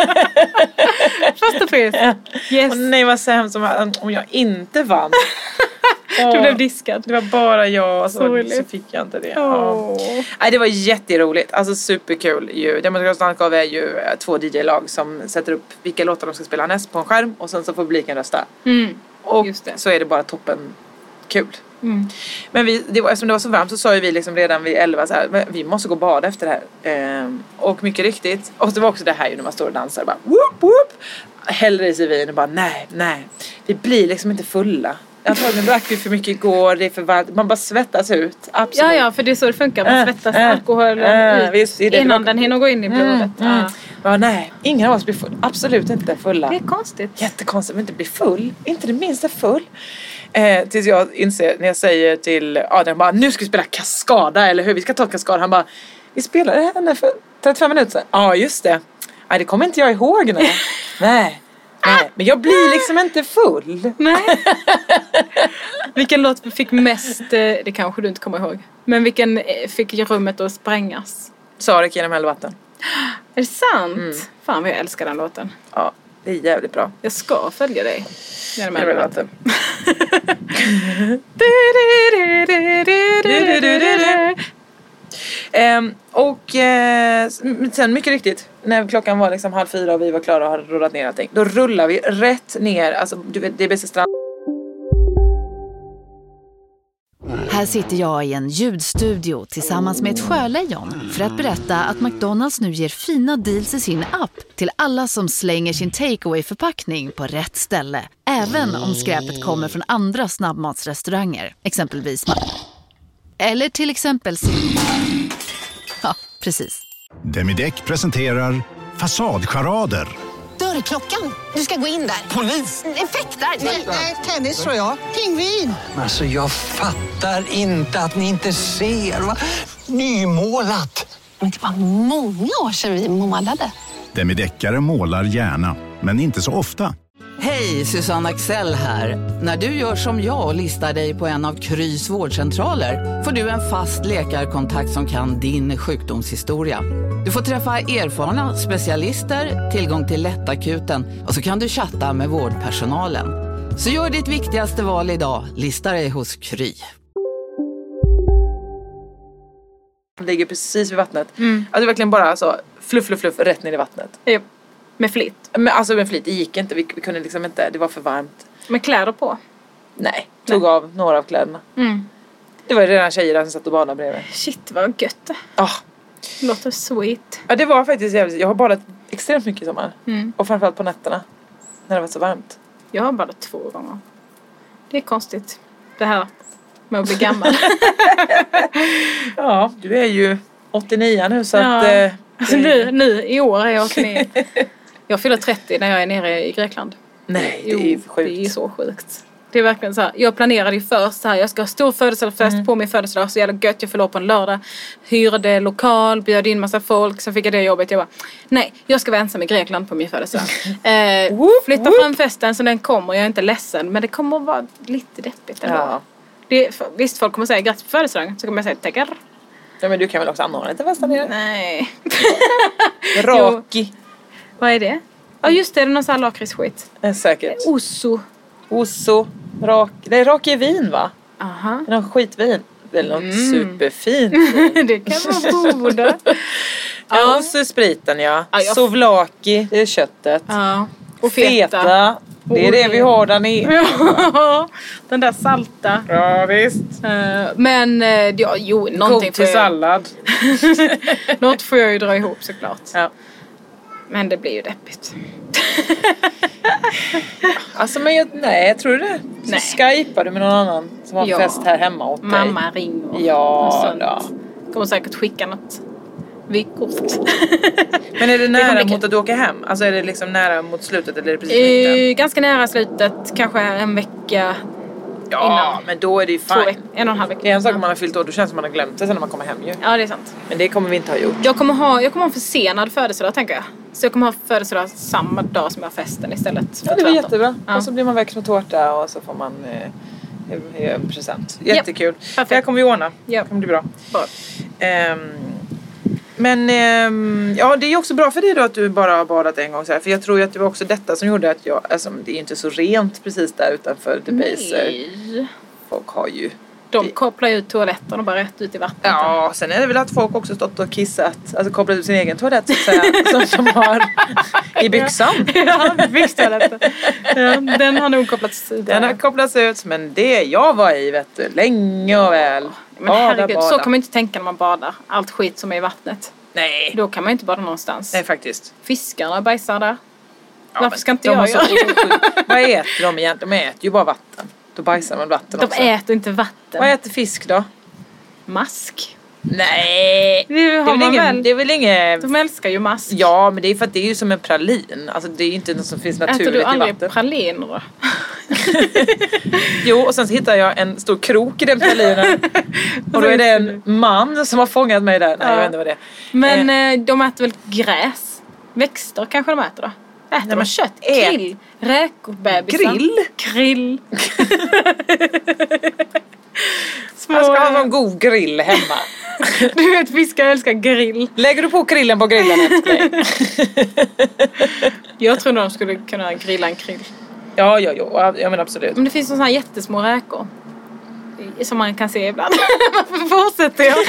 Första pris. Yes. Och nej vad sämst om, om jag inte vann. Du blev diskad. Det var bara jag så, Sorgligt. så fick jag inte det. Åh. Ja. Nej, det var jätteroligt. Alltså superkul ju. Demokratisk dansgolf är ju eh, två D J-lag som sätter upp vilka låtar de ska spela näst på en skärm och sen så får publiken rösta. Mm. Och Just det. så är det bara toppen kul. Mm. Men vi, det var, eftersom det var så varmt så sa ju vi liksom redan vid elva så här, men vi måste gå och bada efter det här. Ehm, och mycket riktigt. Och det var också det här ju när man står och dansar bara whoop whoop. Häller i sig vin och bara nej, nej. Vi blir liksom inte fulla. Antagligen drack vi för mycket igår. Det är för varmt. Man bara svettas ut. Absolut. Ja, ja, för det är så det funkar. Man svettas äh, alkoholen äh, ut visst, det innan det den hinner gå in i blodet. Mm, mm. Ja. Ja, nej, ingen av oss blir full. Absolut inte fulla. Det är konstigt. Jättekonstigt att inte bli full. Inte det minsta full. Eh, tills jag inser när jag säger till Adrian bara, nu ska vi spela Kaskada. Eller hur, vi ska ta Kaskada. Han bara, vi spelade henne för trettiofem minuter sedan. Ja, just det. Nej, det kommer inte jag ihåg nu. Nej. Nej, men jag blir liksom inte full. Nej. Vilken låt fick mest, det kanske du inte kommer ihåg. Men vilken fick rummet att sprängas? Sarek genom helvatten. Är det sant? Mm. Fan vad jag älskar den låten. Ja, det är jävligt bra. Jag ska följa dig genom helvatten. Um, och eh, sen mycket riktigt när klockan var liksom halv fyra och vi var klara och hade rullat ner allting, då rullar vi rätt ner, alltså du vet, det är bästa strand. Här sitter jag i en ljudstudio tillsammans med ett sjölejon för att berätta att McDonalds nu ger fina deals i sin app till alla som slänger sin takeaway-förpackning på rätt ställe, även om skräpet kommer från andra snabbmatsrestauranger, exempelvis eller till exempel ja, precis. Demideck presenterar Fasadcharader. Dörrklockan. Du ska gå in där. Polis? Effektar? Nej, tennis tror jag. Pingvin. Alltså jag fattar inte att ni inte ser. Va? Nymålat. Men det var många år sedan vi målade. Demideckare målar gärna, men inte så ofta. Hej, Susanne Axel här. När du gör som jag och listar dig på en av Krys vårdcentraler får du en fast läkarkontakt som kan din sjukdomshistoria. Du får träffa erfarna specialister, tillgång till lättakuten och så kan du chatta med vårdpersonalen. Så gör ditt viktigaste val idag, lista dig hos Kry. Ligger precis vid vattnet. Mm. Alltså verkligen bara så fluff, fluff, fluff rätt ner i vattnet. Yep. Med flit. Men alltså med flit, det gick inte. Vi, vi kunde liksom inte, det var för varmt. Med kläder på? Nej, tog Nej. av några av kläderna. Mm. Det var redan tjejer där som satt och badade bredvid. Shit, vad gött. Ja. Oh. Låter sweet. Ja, det var faktiskt jävligt. Jag har badat extremt mycket i sommar. Mm. Och framförallt på nätterna. När det var så varmt. Jag har badat två gånger. Det är konstigt. Det här med att bli gammal. Ja, du är ju åttionio nu så ja. att... Eh, alltså nu, nu, i år är jag åttionio. Jag fyller trettio när jag är nere i Grekland. Nej, det är ju sjukt. Det är så sjukt. Det är verkligen så här. Jag planerade ju först så här. Jag ska ha stor födelsedagsfest mm. på min födelsedag. Så jävla gött, jag fyller på en lördag. Hyrde lokal, bjöd in massa folk. Sen fick jag det jobbet. Jag bara, nej, jag ska vara ensam i Grekland på min födelsedag. eh, whoop, flytta whoop. fram festen så den kommer. Jag är inte ledsen. Men det kommer att vara lite deppigt ändå. Ja. Det, för, visst, folk kommer säga grattis på födelsedagen. Så kommer jag säga tackar. Ja, men du kan väl också anordna lite festa nere? Nej. Raki. Vad är det? Ja, just det. Är det någon sån här lakritsskit? Eh, säkert. Osso. Osso. Rak. Det är raki vin, va? Aha. Det är någon skitvin. Det är något mm. superfint. Det kan vara goda. Ja, och så spriten, ja. ja jag... Sovlaki, det är köttet. Ja. Och feta. feta. Det är oh, det vi har där nere. Ja, den där salta. Ja, visst. Uh, men, ja, jo, någonting till sallad. Något får jag ju dra ihop såklart. Ja. Men det blir ju deppigt. Alltså, men jag, nej, jag tror det. Så nej. Skypar du med någon annan som har ja. fest här hemma åt dig? Mamma ringer. Ja, ja. Kommer säkert skicka något vykort. Men är det nära det mot att du åker hem? Alltså är det liksom nära mot slutet eller är det precis mitten? Uh, ganska nära slutet. Kanske en vecka ja, innan. Men då är det ju fine. Veck- en och en halv vecka. Det är en sak om man har fyllt år. Då känns som man har glömt det sen när man kommer hem ju. Ja, det är sant. Men det kommer vi inte ha gjort. Jag kommer ha, jag kommer ha en försenad födelsedag, tänker jag. Så jag kommer ha födelsedag samma dag som jag har festen istället. Ja, det är jättebra. Ja. Och så blir man växt med tårta och så får man eh, en present. Jättekul. Yep. Det här kommer vi ordna. Yep. Det kommer bli bra. bra. Um, men um, ja, det är också bra för dig då att du bara har badat en gång så här. För jag tror ju att det var också detta som gjorde att jag, alltså det är inte så rent precis där utanför The Baser. Folk har ju De det. kopplar ut toaletten och bara rätt ut i vattnet. Ja, sen är det väl att folk också stått och kissat. Alltså kopplat ut sin egen toalett så att säga. Som de har i byxan. Ja, byxtoaletten. Ja, den har nog kopplats ut. Den har kopplats ut, men det jag var i vet du, länge och väl. Men bada, herregud, bada. Så kan man inte tänka när man badar. Allt skit som är i vattnet. Nej. Då kan man inte bada någonstans. Nej, faktiskt. Fiskarna bajsar där. Ja, varför ska inte jag göra? Vad äter de egentligen? De äter ju bara vatten. Då bajsar man vatten De också. äter inte vatten. Vad äter fisk då? Mask. Nej. Det, Det är, har väl man ingen, väl. det är väl inget... De älskar ju mask. Ja, men det är för att det är ju som en pralin. Alltså det är ju inte något som finns naturligt Äter du i aldrig vatten. praliner då? Jo, och sen så hittar jag en stor krok i den pralinen. Och då är det en man som har fångat mig där. Nej, Ja. jag vet inte vad det är. Men Eh. eh, de äter väl gräs? Växter kanske de äter då? Äter men de kött? ät- Grill? Räkor? Bebisar? Grill? Grill. Små... Jag ska ha en god grill hemma. Du vet, fiskar älskar grill. Lägger du på grillen på grillen älskling? Jag tror nog de skulle kunna grilla en grill. Ja, ja, ja, ja men absolut. Men det finns sådana här jättesmå räkor. Som man kan se ibland. Varför fortsätter jag?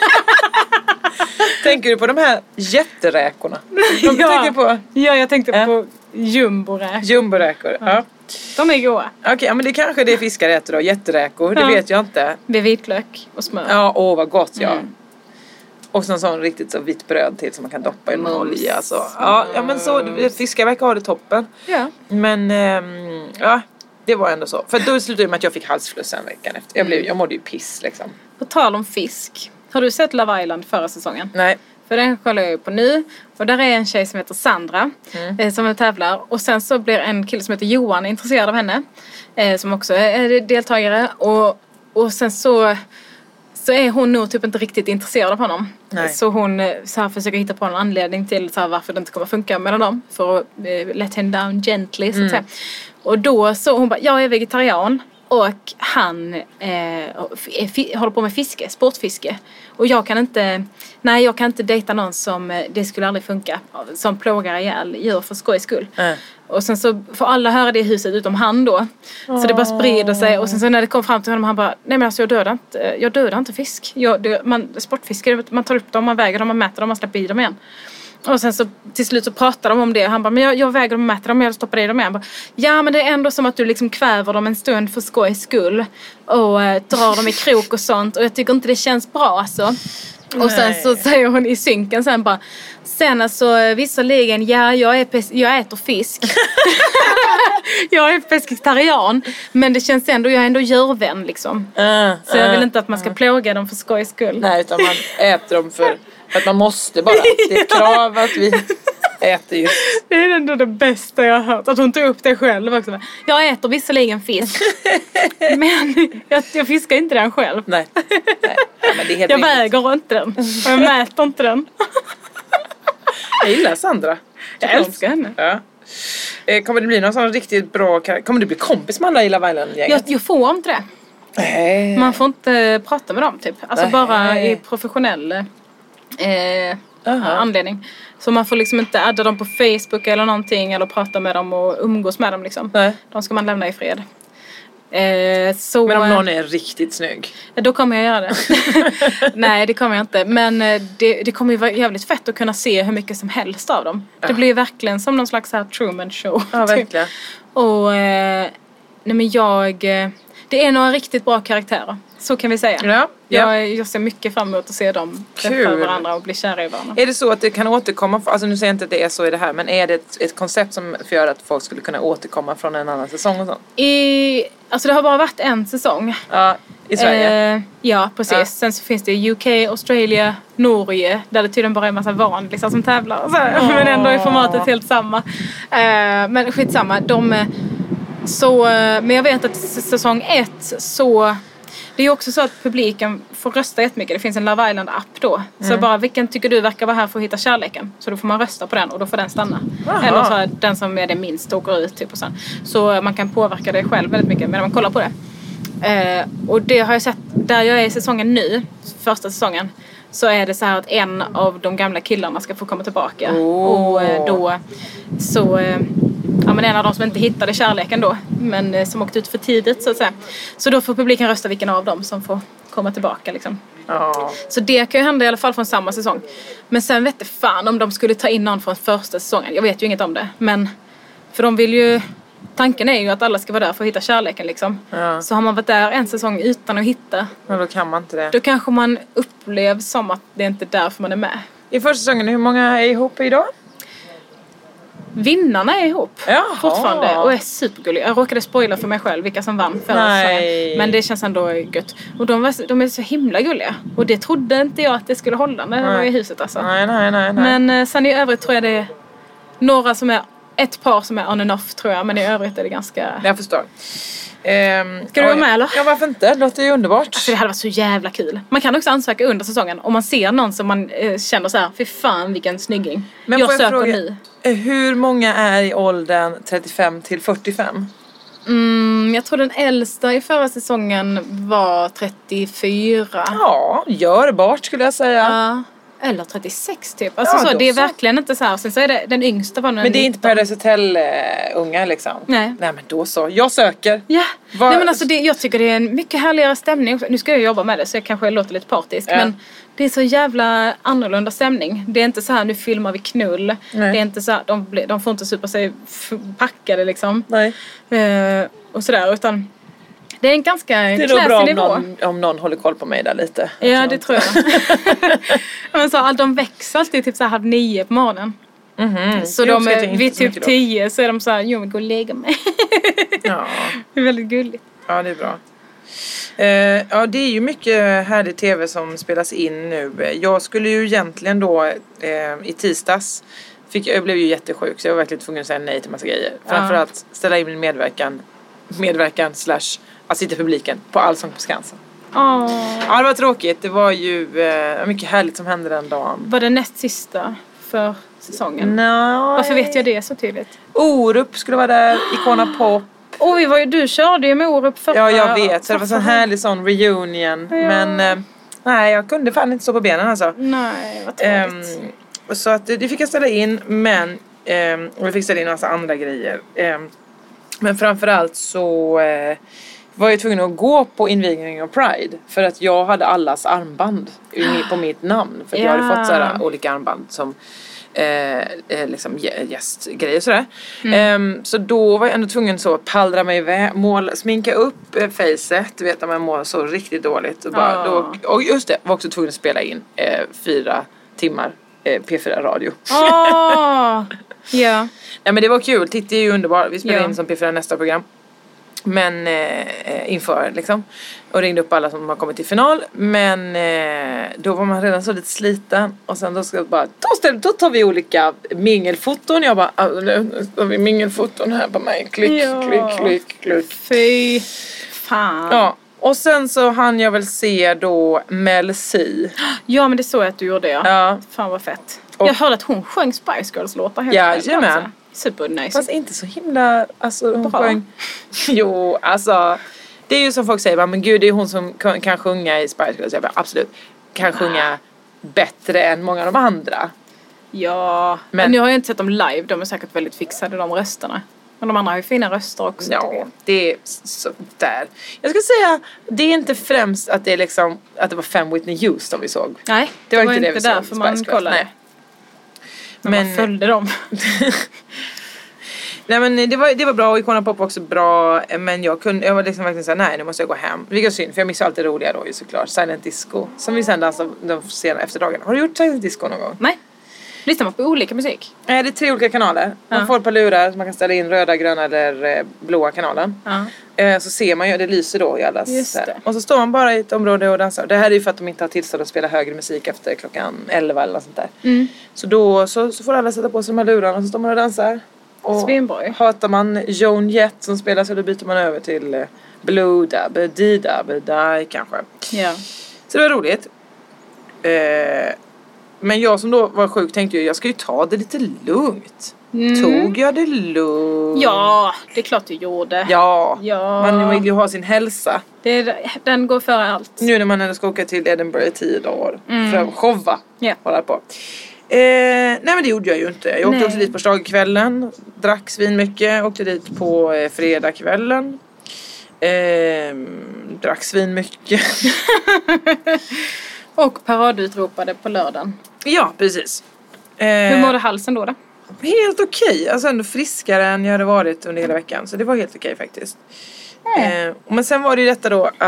Tänker du på de här jätteräkorna? De Ja. tänker på Ja, jag tänkte ja. på jumboräkor. Jumboräkor, ja. De är goda. Okej, okay, ja, men det kanske det fiskar äter då. Jätteräkor, det Ja. vet jag inte. Med vitlök och smör. Ja, åh vad gott, ja. Mm. Och så sån riktigt så vitt bröd till som man kan doppa i någon olja. Så. Ja, ja, men så fiskar verkar ha det toppen. Ja. Men, ähm, ja, det var ändå så. För då slutade det med att jag fick halsfluss en veckan efter. Jag, blev, jag mådde ju piss liksom. På tal om fisk. Har du sett Love Island förra säsongen? Nej. För den kollar jag ju på nu. Och där är en tjej som heter Sandra. Mm. Eh, som tävlar. Och sen så blir en kille som heter Johan intresserad av henne. Eh, som också är deltagare. Och, och sen så... Så är hon nog typ inte riktigt intresserad av honom. Nej. Så hon så här, försöker hitta på en anledning till så här, varför det inte kommer funka mellan dem. För att eh, let him down gently så att Mm. säga. Och då så hon bara, jag är vegetarian. Och han eh, f- håller på med fiske, sportfiske. Och jag kan inte, nej jag kan inte dejta någon som, eh, det skulle aldrig funka. Som plågar ihjäl djur för skojs skull. Mm. Och sen så får alla höra det i huset utom han då. Så det bara sprider sig. Och sen så när det kom fram till honom, han bara, nej men alltså jag dödar inte, jag dödar inte fisk. Jag, det, man, sportfiske, man tar upp dem, man väger dem, man mäter dem, man släpper i dem igen. Och sen så till slut så pratar de om det. Han bara, men jag, jag väger dem och mäter dem och jag stoppar i dem igen. Bara, ja men det är ändå som att du liksom kväver dem en stund för skojs skull. Och äh, drar dem i krok och sånt. Och jag tycker inte det känns bra alltså. Och sen så säger hon i synken sen bara, sen alltså visserligen, ja jag, är pes- jag äter fisk. Jag är pescetarian. Men det känns ändå, jag är ändå djurvän liksom. Uh, så jag vill uh, inte att man ska uh. plåga dem för skojs skull. Nej, utan man äter dem för, för att man måste bara. Det är ett krav att vi äter just. Det är ändå det bästa jag har hört. Att hon tog upp det själv också. Jag äter visserligen fisk. Men jag, jag fiskar inte den själv. Nej. Nej. Ja, men det är helt jag rimligt. väger inte den. Och jag mäter inte den. Jag gillar Sandra. Jag älskar henne. Ja. Kommer det bli någon sån riktigt bra kar- Kommer du bli kompis med alla i Love Island-gänget? Jag, jag får inte det. Nej. Man får inte prata med dem typ. Alltså Nej. bara i professionell eh, anledning. Så man får liksom inte adda dem på Facebook eller någonting. Eller prata med dem och umgås med dem liksom. Nej. De ska man lämna i fred. Eh, så, Men om någon är riktigt snygg? Då kommer jag göra det. Nej, det kommer jag inte. Men det, det kommer ju vara jävligt fett att kunna se hur mycket som helst av dem. Ja. Det blir ju verkligen som någon slags här Truman Show. Ja, verkligen. Och eh, nej men jag... Det är några riktigt bra karaktärer. Så kan vi säga. Ja, ja. Jag, jag ser mycket fram emot att se dem träffa Kul. varandra och bli kära i varandra. Är det så att det kan återkomma, alltså nu säger jag inte att det är så i det här, men är det ett, ett koncept som gör att folk skulle kunna återkomma från en annan säsong och sånt? I, alltså det har bara varit en säsong. Ja, i Sverige? Eh, ja, precis. Ja. Sen så finns det U K, Australien, Norge, där det tydligen bara är en massa vanliga som tävlar. Så, oh. Men ändå är formatet helt samma. Eh, men skitsamma. De, så, men jag vet att säsong ett så... Det är ju också så att publiken får rösta jättemycket. Det finns en Love Island-app då. Mm. Så bara, vilken tycker du verkar vara här för att hitta kärleken? Så då får man rösta på den och då får den stanna. Aha. Eller så här, den som är det minst åker ut. Typ och sen. Så man kan påverka det själv väldigt mycket medan man kollar på det. Eh, och det har jag sett, där jag är i säsongen nu, första säsongen, så är det så här att en av de gamla killarna ska få komma tillbaka. Oh. Och eh, då så... Eh, Ja, men en av dem som inte hittade kärleken då, men eh, som åkte ut för tidigt så att säga. Så då får publiken rösta vilken av dem som får komma tillbaka liksom. Oh. Så det kan ju hända i alla fall från samma säsong. Men sen vet jag fan om de skulle ta in någon från första säsongen. Jag vet ju inget om det, men för de vill ju, tanken är ju att alla ska vara där för att hitta kärleken liksom. Ja. Så har man varit där en säsong utan att hitta, men då kan man inte det. Då kanske man upplevs som att det inte är därför man är med. I första säsongen, hur många är ihop idag? vinnarna är ihop. Jaha. Fortfarande. Och är supergulliga. Jag råkade spoila för mig själv vilka som vann förra säsongen. Men det känns ändå gött. Och de, var, de är så himla gulliga. Och det trodde inte jag att det skulle hålla när jag var i huset alltså. Nej, nej, nej, nej. Men eh, sen i övrigt tror jag det är några som är, ett par som är on and off tror jag. Men i övrigt är det ganska... Jag förstår. Um, Ska du vara med eller? Ja, varför inte? Det låter ju underbart. Alltså det hade varit så jävla kul. Man kan också ansöka under säsongen. Om man ser någon som man eh, känner så här, fy fan vilken snygging. Men jag får söker fråga, nu. Hur många är i åldern trettiofem till fyrtiofem? Mm, jag tror den äldsta i förra säsongen var trettiofyra. Ja, görbart skulle jag säga. Ja. Eller trettiosex typ. Alltså Ja, så, det är så. verkligen inte så här. Sen så är det den yngsta var Men det är inte Paradise Hotel uh, unga liksom. Nej. Nej men då så. Jag söker. Ja. Var... Nej men alltså det, jag tycker det är en mycket härligare stämning. Nu ska jag jobba med det så jag kanske låter lite partisk. Ja. Men det är så jävla annorlunda stämning. Det är inte så här nu filmar vi knull. Nej. Det är inte så här, de, blir, de får inte supa sig f- packade liksom. Nej. Uh, och sådär utan det är en ganska det är nog bra om nivå. någon, om någon håller koll på mig där lite. Ja, det tror jag. Men så, de växer alltid typ så här halv nio på morgonen. Mm-hmm. Så de är, vid typ tio så är de så här, jo men gå och lägga mig. Ja. Det är väldigt gulligt. Ja, det är bra. Uh, ja, det är ju mycket härlig tv som spelas in nu. Jag skulle ju egentligen då uh, i tisdags fick, jag blev ju jättesjuk så jag var verkligen tvungen att säga nej till massa grejer. Ja. Framförallt ställa in min medverkan medverkan slash att sitta i publiken på Allsång på Skansen. Oh. Ja, det var tråkigt. Det var ju uh, mycket härligt som hände den dagen. Var det näst sista för säsongen? Nej. Varför vet jag det så tydligt? Orup skulle vara där, Icona Pop. Oj, vad du körde ju med Orup förra. Ja, jag vet. Så det var så en härlig sån reunion. Ja. Men eh, nej, jag kunde fan inte stå på benen alltså. Nej, vad tråkigt. Um, så att det fick jag ställa in. Men um, och vi fick ställa in en massa andra grejer. Um, men framförallt så uh, var jag tvungen att gå på invigningen av Pride. För att jag hade allas armband på mitt namn. För att ja. jag hade fått sådär olika armband som Eh, liksom gästgrejer och sådär. Mm. Eh, så då var jag ändå tvungen så att pallra mig iväg, mål, sminka upp eh, facet, du vet när man mår så riktigt dåligt och, bara, oh. då, och just det, var också tvungen att spela in eh, fyra timmar eh, P fyra radio. Åh! Ja. Nej men det var kul, Titti är ju underbar, vi spelade ja. in som P fyra nästa program. Men eh, inför liksom. Och ringde upp alla som har kommit till final. Men eh, då var man redan så lite sliten. Och sen då ska jag bara, då, ställ, då tar vi olika mingelfoton. Jag bara, ah, nu tar vi mingelfoton här på mig. Klick, ja. klick, klick, klick. Fy fan. Ja. Och sen så hann jag väl se då Mel C. Ja men det såg jag att du gjorde ja. ja. Fan vad fett. Och, jag hörde att hon sjöng Spice Girls låtar helt ja, jajamän. Super nice. Fast inte så himla, alltså hon sjöng. Jo, alltså det är ju som folk säger, men gud det är hon som kan, kan sjunga i Spice Girls. Jag bara, absolut, kan sjunga bättre än många av de andra. Ja, men, men nu har jag inte sett dem live, de är säkert väldigt fixade de rösterna. Men de andra har ju fina röster också. Ja, det är så där. Jag ska säga, det är inte främst att det är liksom, att det var fem Whitney Houston vi såg. Nej, det var, det var inte inte det vi därför såg. man kollade. Nej. Men, men man följde dem. Nej men det var, det var bra och Icona Pop var också bra. Men jag kunde, jag var liksom verkligen såhär, nej nu måste jag gå hem. Vilket är synd, för jag missade allt det roliga då ju såklart. Silent Disco, som vi sen dansade de sena efterdagarna. Har du gjort Silent Disco någon gång? Nej. Lyssnar man på olika musik? Nej, det är tre olika kanaler. Man ja. får ett par lurar, så man kan ställa in röda, gröna eller eh, blåa kanalen. Ja. Eh, så ser man ju, det lyser då i allas. Just det. Och så står man bara i ett område och dansar. Det här är ju för att de inte har tillstånd att spela högre musik efter klockan elva eller något sånt där. Mm. Så då så, så får alla sätta på sig de här lurarna och så står man och dansar. Och Svinboy. hatar man Joan Jett som spelar så då byter man över till eh, Blue Dabbe, D-Dabbe, Die kanske. Ja. Så det var roligt. Eh, men jag som då var sjuk tänkte ju, jag ska ju ta det lite lugnt. Mm. Tog jag det lugnt? Ja, det är klart du gjorde. Ja, ja. Man vill ju ha sin hälsa. Det är, den går före allt. Nu när man ändå ska åka till Edinburgh i tio dagar mm. för att showa. Yeah. Hålla på. Eh, nej men det gjorde jag ju inte. Jag åkte nej. också dit på slagkvällen. Drack svin mycket. Åkte dit på eh, fredagskvällen. Eh, drack svin mycket. Och paradutropade på lördagen. Ja, precis. Eh, Hur mådde halsen då då? Helt okej. Okay. Alltså ändå friskare än jag hade varit under hela veckan. Så det var helt okej okay, faktiskt. Mm. Eh, men sen var det ju detta då att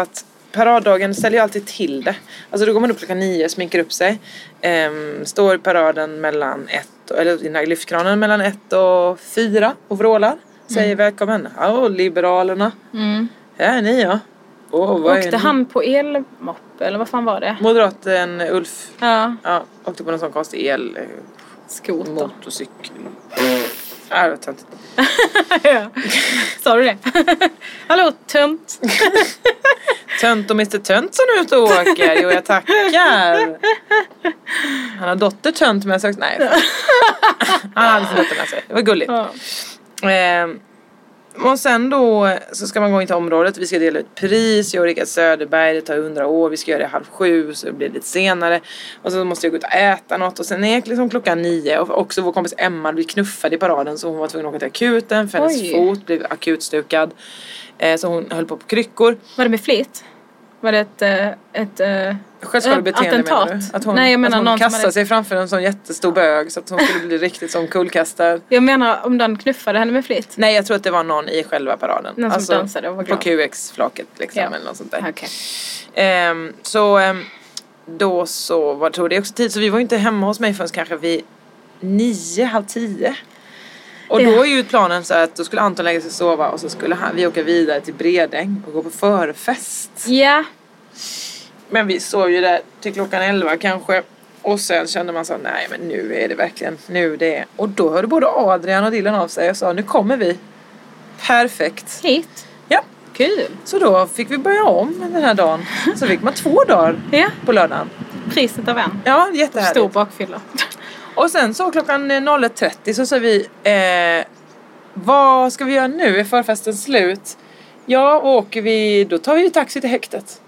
paraddagen ställer ju alltid till det. Alltså då går man upp klockan nio, sminkar upp sig. Um, står i paraden mellan ett, eller i lyftkranen mellan ett och fyra och vrålar. Säger mm. välkommen. Ja, Liberalerna. Mm. Ja, är ni ja. Oh, vad åkte han på elmopp eller vad fan var det? Moderaten Ulf. Ja. Ja, åkte på någon sån konstig el... Skoter. Motorcykel. Ja, jag vet inte. Ja. Sa du det? Hallå, tönt. Tönt och mister Tönt som ut och åker. Jo, jag tackar. Han har dotter Tönt med sig. Nej. Han hade sin dotter med sig. Det var gulligt. Ja. Eh, och sen då så ska man gå in till området. Vi ska dela ut pris. Jag och Rickard Söderberg. Det tar hundra år. Vi ska göra det halv sju. Så det blir lite senare. Och så måste jag gå ut och äta något. Och sen är det liksom klockan nio. Och också vår kompis Emma blev knuffad i paraden. Så hon var tvungen att åka till akuten. För hennes fot blev akutstukad. Eh, så hon höll på på kryckor. Var det med flit? Var det ett... ett, ett självskadebeteende menar du? Att hon, Nej, jag menar att hon kastade hade... sig framför en sån jättestor bög så att hon skulle bli riktigt som kullkastad. Jag menar om den knuffade henne med flit. Nej, jag tror att det var någon i själva paraden. Någon alltså, som dansade och var glad. På Q X-flaket liksom, ja. Eller något sånt där. Okay. Um, så um, då så var tror det också tid. Så vi var ju inte hemma hos mig förrän kanske vid nio, halv tio. Och då är ju planen så att då skulle Anton lägga sig och sova och så skulle han, vi åka vidare till Bredäng och gå på förfest. Ja. Men vi sov ju där till klockan elva kanske. Och sen kände man så, nej men nu är det verkligen, nu det är. Och då hörde både Adrian och Dylan av sig och sa, nu kommer vi. Perfekt. Hit? Ja. Kul. Så då fick vi börja om den här dagen. Så fick man två dagar ja. På lördagen. Priset av en. Ja, jättehärligt. Stor bakfylla. Och sen så klockan ett trettio så sa vi, eh, vad ska vi göra nu? Är förfesten slut? Ja, åker vi, då tar vi taxi till häktet.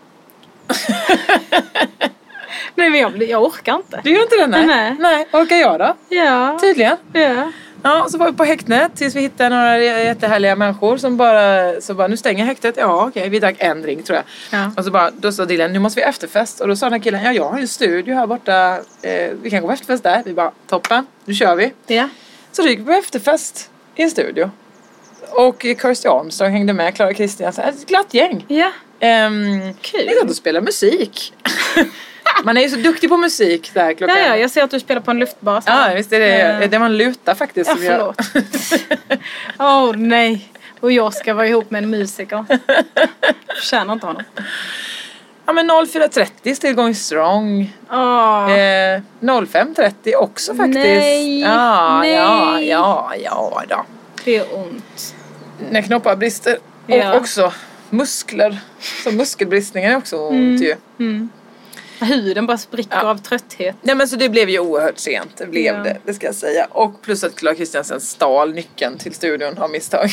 Nej, men jag, jag orkar inte. Du gör inte det? Nej. Nej. Nej, orkar jag då? Ja. Tydligen. Ja. Ja, så var vi på häktet tills vi hittade några jättehärliga människor som bara, så bara, nu stänger häktet. Ja, okej, okay, vi drack en drink tror jag. Ja. Och så bara, då sa Dylan, nu måste vi efterfest. Och då sa den här killen, ja, jag har ju studio här borta. Eh, vi kan gå på efterfest där. Vi bara, toppen, nu kör vi. Ja. Så gick vi på efterfest i en studio. Och Kirsty Armstrong hängde med, Clara Kristiansen. Ett glatt gäng. Ja. Um, Kul. Det är gott att spela musik. Man är ju så duktig på musik där klockan. Ja, ja, jag ser att du spelar på en luftbas. Ja, visst är det. Uh. Det var en luta faktiskt. Ja, förlåt. Åh, oh, nej. Och jag ska vara ihop med en musiker. Förtjänar inte honom. Ja, men noll fyra trettio still going strong. Oh. Eh, noll fem trettio också faktiskt. Nej. Ja, nej. ja, ja, ja då. Det är ont. När knoppar brister. Ja. Och också muskler. Så muskelbristningar är också ont mm. ju. Mm. Huden bara spricker ja. Av trötthet. Nej, men så det blev ju oerhört sent. Det blev ja. det, det ska jag säga. Och plus att Clara Kristiansen stal nyckeln till studion av misstag.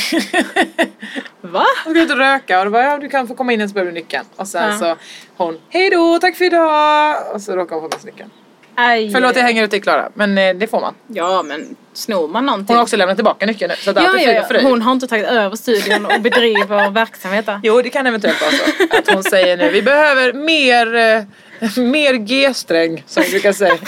Va? Hon skulle ut och röka och då bara, ja, du kan få komma in och så behöver du nyckeln. Och sen ja. så hon, hej då, tack för idag. Och så råkade hon få med nyckeln. Aj. Förlåt, jag hänger ut till Clara, men eh, det får man. Ja, men snor man någonting. Hon har också lämnat tillbaka nyckeln nu. Så att ja, allt är ja, fri ja. Hon har inte tagit över studion och bedriver verksamhet där. Jo, det kan eventuellt vara så. Att hon säger nu, vi behöver mer... Eh, mer G-sträng, som vi brukar säga.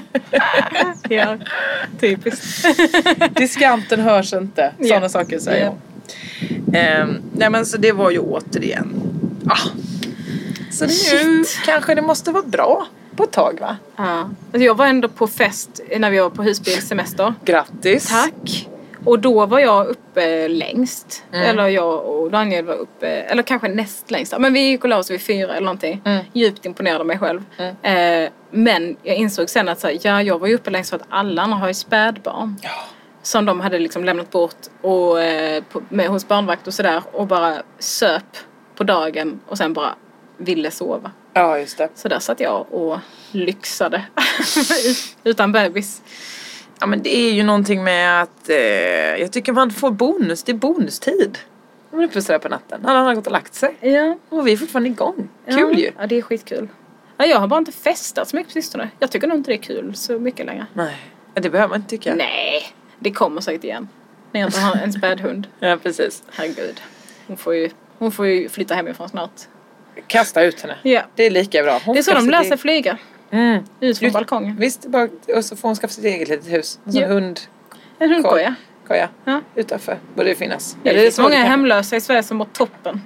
Ja, typiskt. Diskanten hörs inte. Sådana yeah. saker säger yeah. hon. Um, nej men så det var ju återigen. Ah. Så Shit. Nu kanske det måste vara bra på ett tag, va? Ja. Alltså jag var ändå på fest när vi var på husbilssemester. Grattis. Tack. Och då var jag uppe längst. Mm. Eller jag och Daniel var uppe. Eller kanske näst längst. Men vi gick och la oss vid fyra eller någonting. Mm. Djupt imponerad av mig själv. Mm. Eh, men jag insåg sen att så här, ja, jag var ju uppe längst för att alla har ju spädbarn. Ja. Som de hade liksom lämnat bort. Och, eh, på, med, hos barnvakt och sådär. Och bara söp på dagen. Och sen bara ville sova. Ja, just det. Så där satt jag och lyxade. Utan bebis. Ja, men det är ju någonting med att eh, jag tycker man får bonus. Det är bonustid. Man är uppe sådär på natten. Alla har gått och lagt sig. Ja. Och vi är fortfarande igång. Kul ja. ju. Ja, det är skitkul. Ja, jag har bara inte festat så mycket på sistone. Jag tycker nog inte det är kul så mycket längre. Nej, det behöver man inte tycka. Nej, det kommer säkert igen. När jag inte har en spädhund. Ja, precis. Herregud. Hon får ju, hon får ju flytta hemifrån snart. Kasta ut henne. Ja. Det är lika bra. Hon det är så de lär sig flyga. Mm. Ut från Ut, balkongen. Visst, bara, och så får hon skaffa sitt eget litet hus. En sån ja. hund. En hundkoja. koja. Ja. Utanför borde det finnas. Ja, det, det finns så många det kan... hemlösa i Sverige som mår toppen.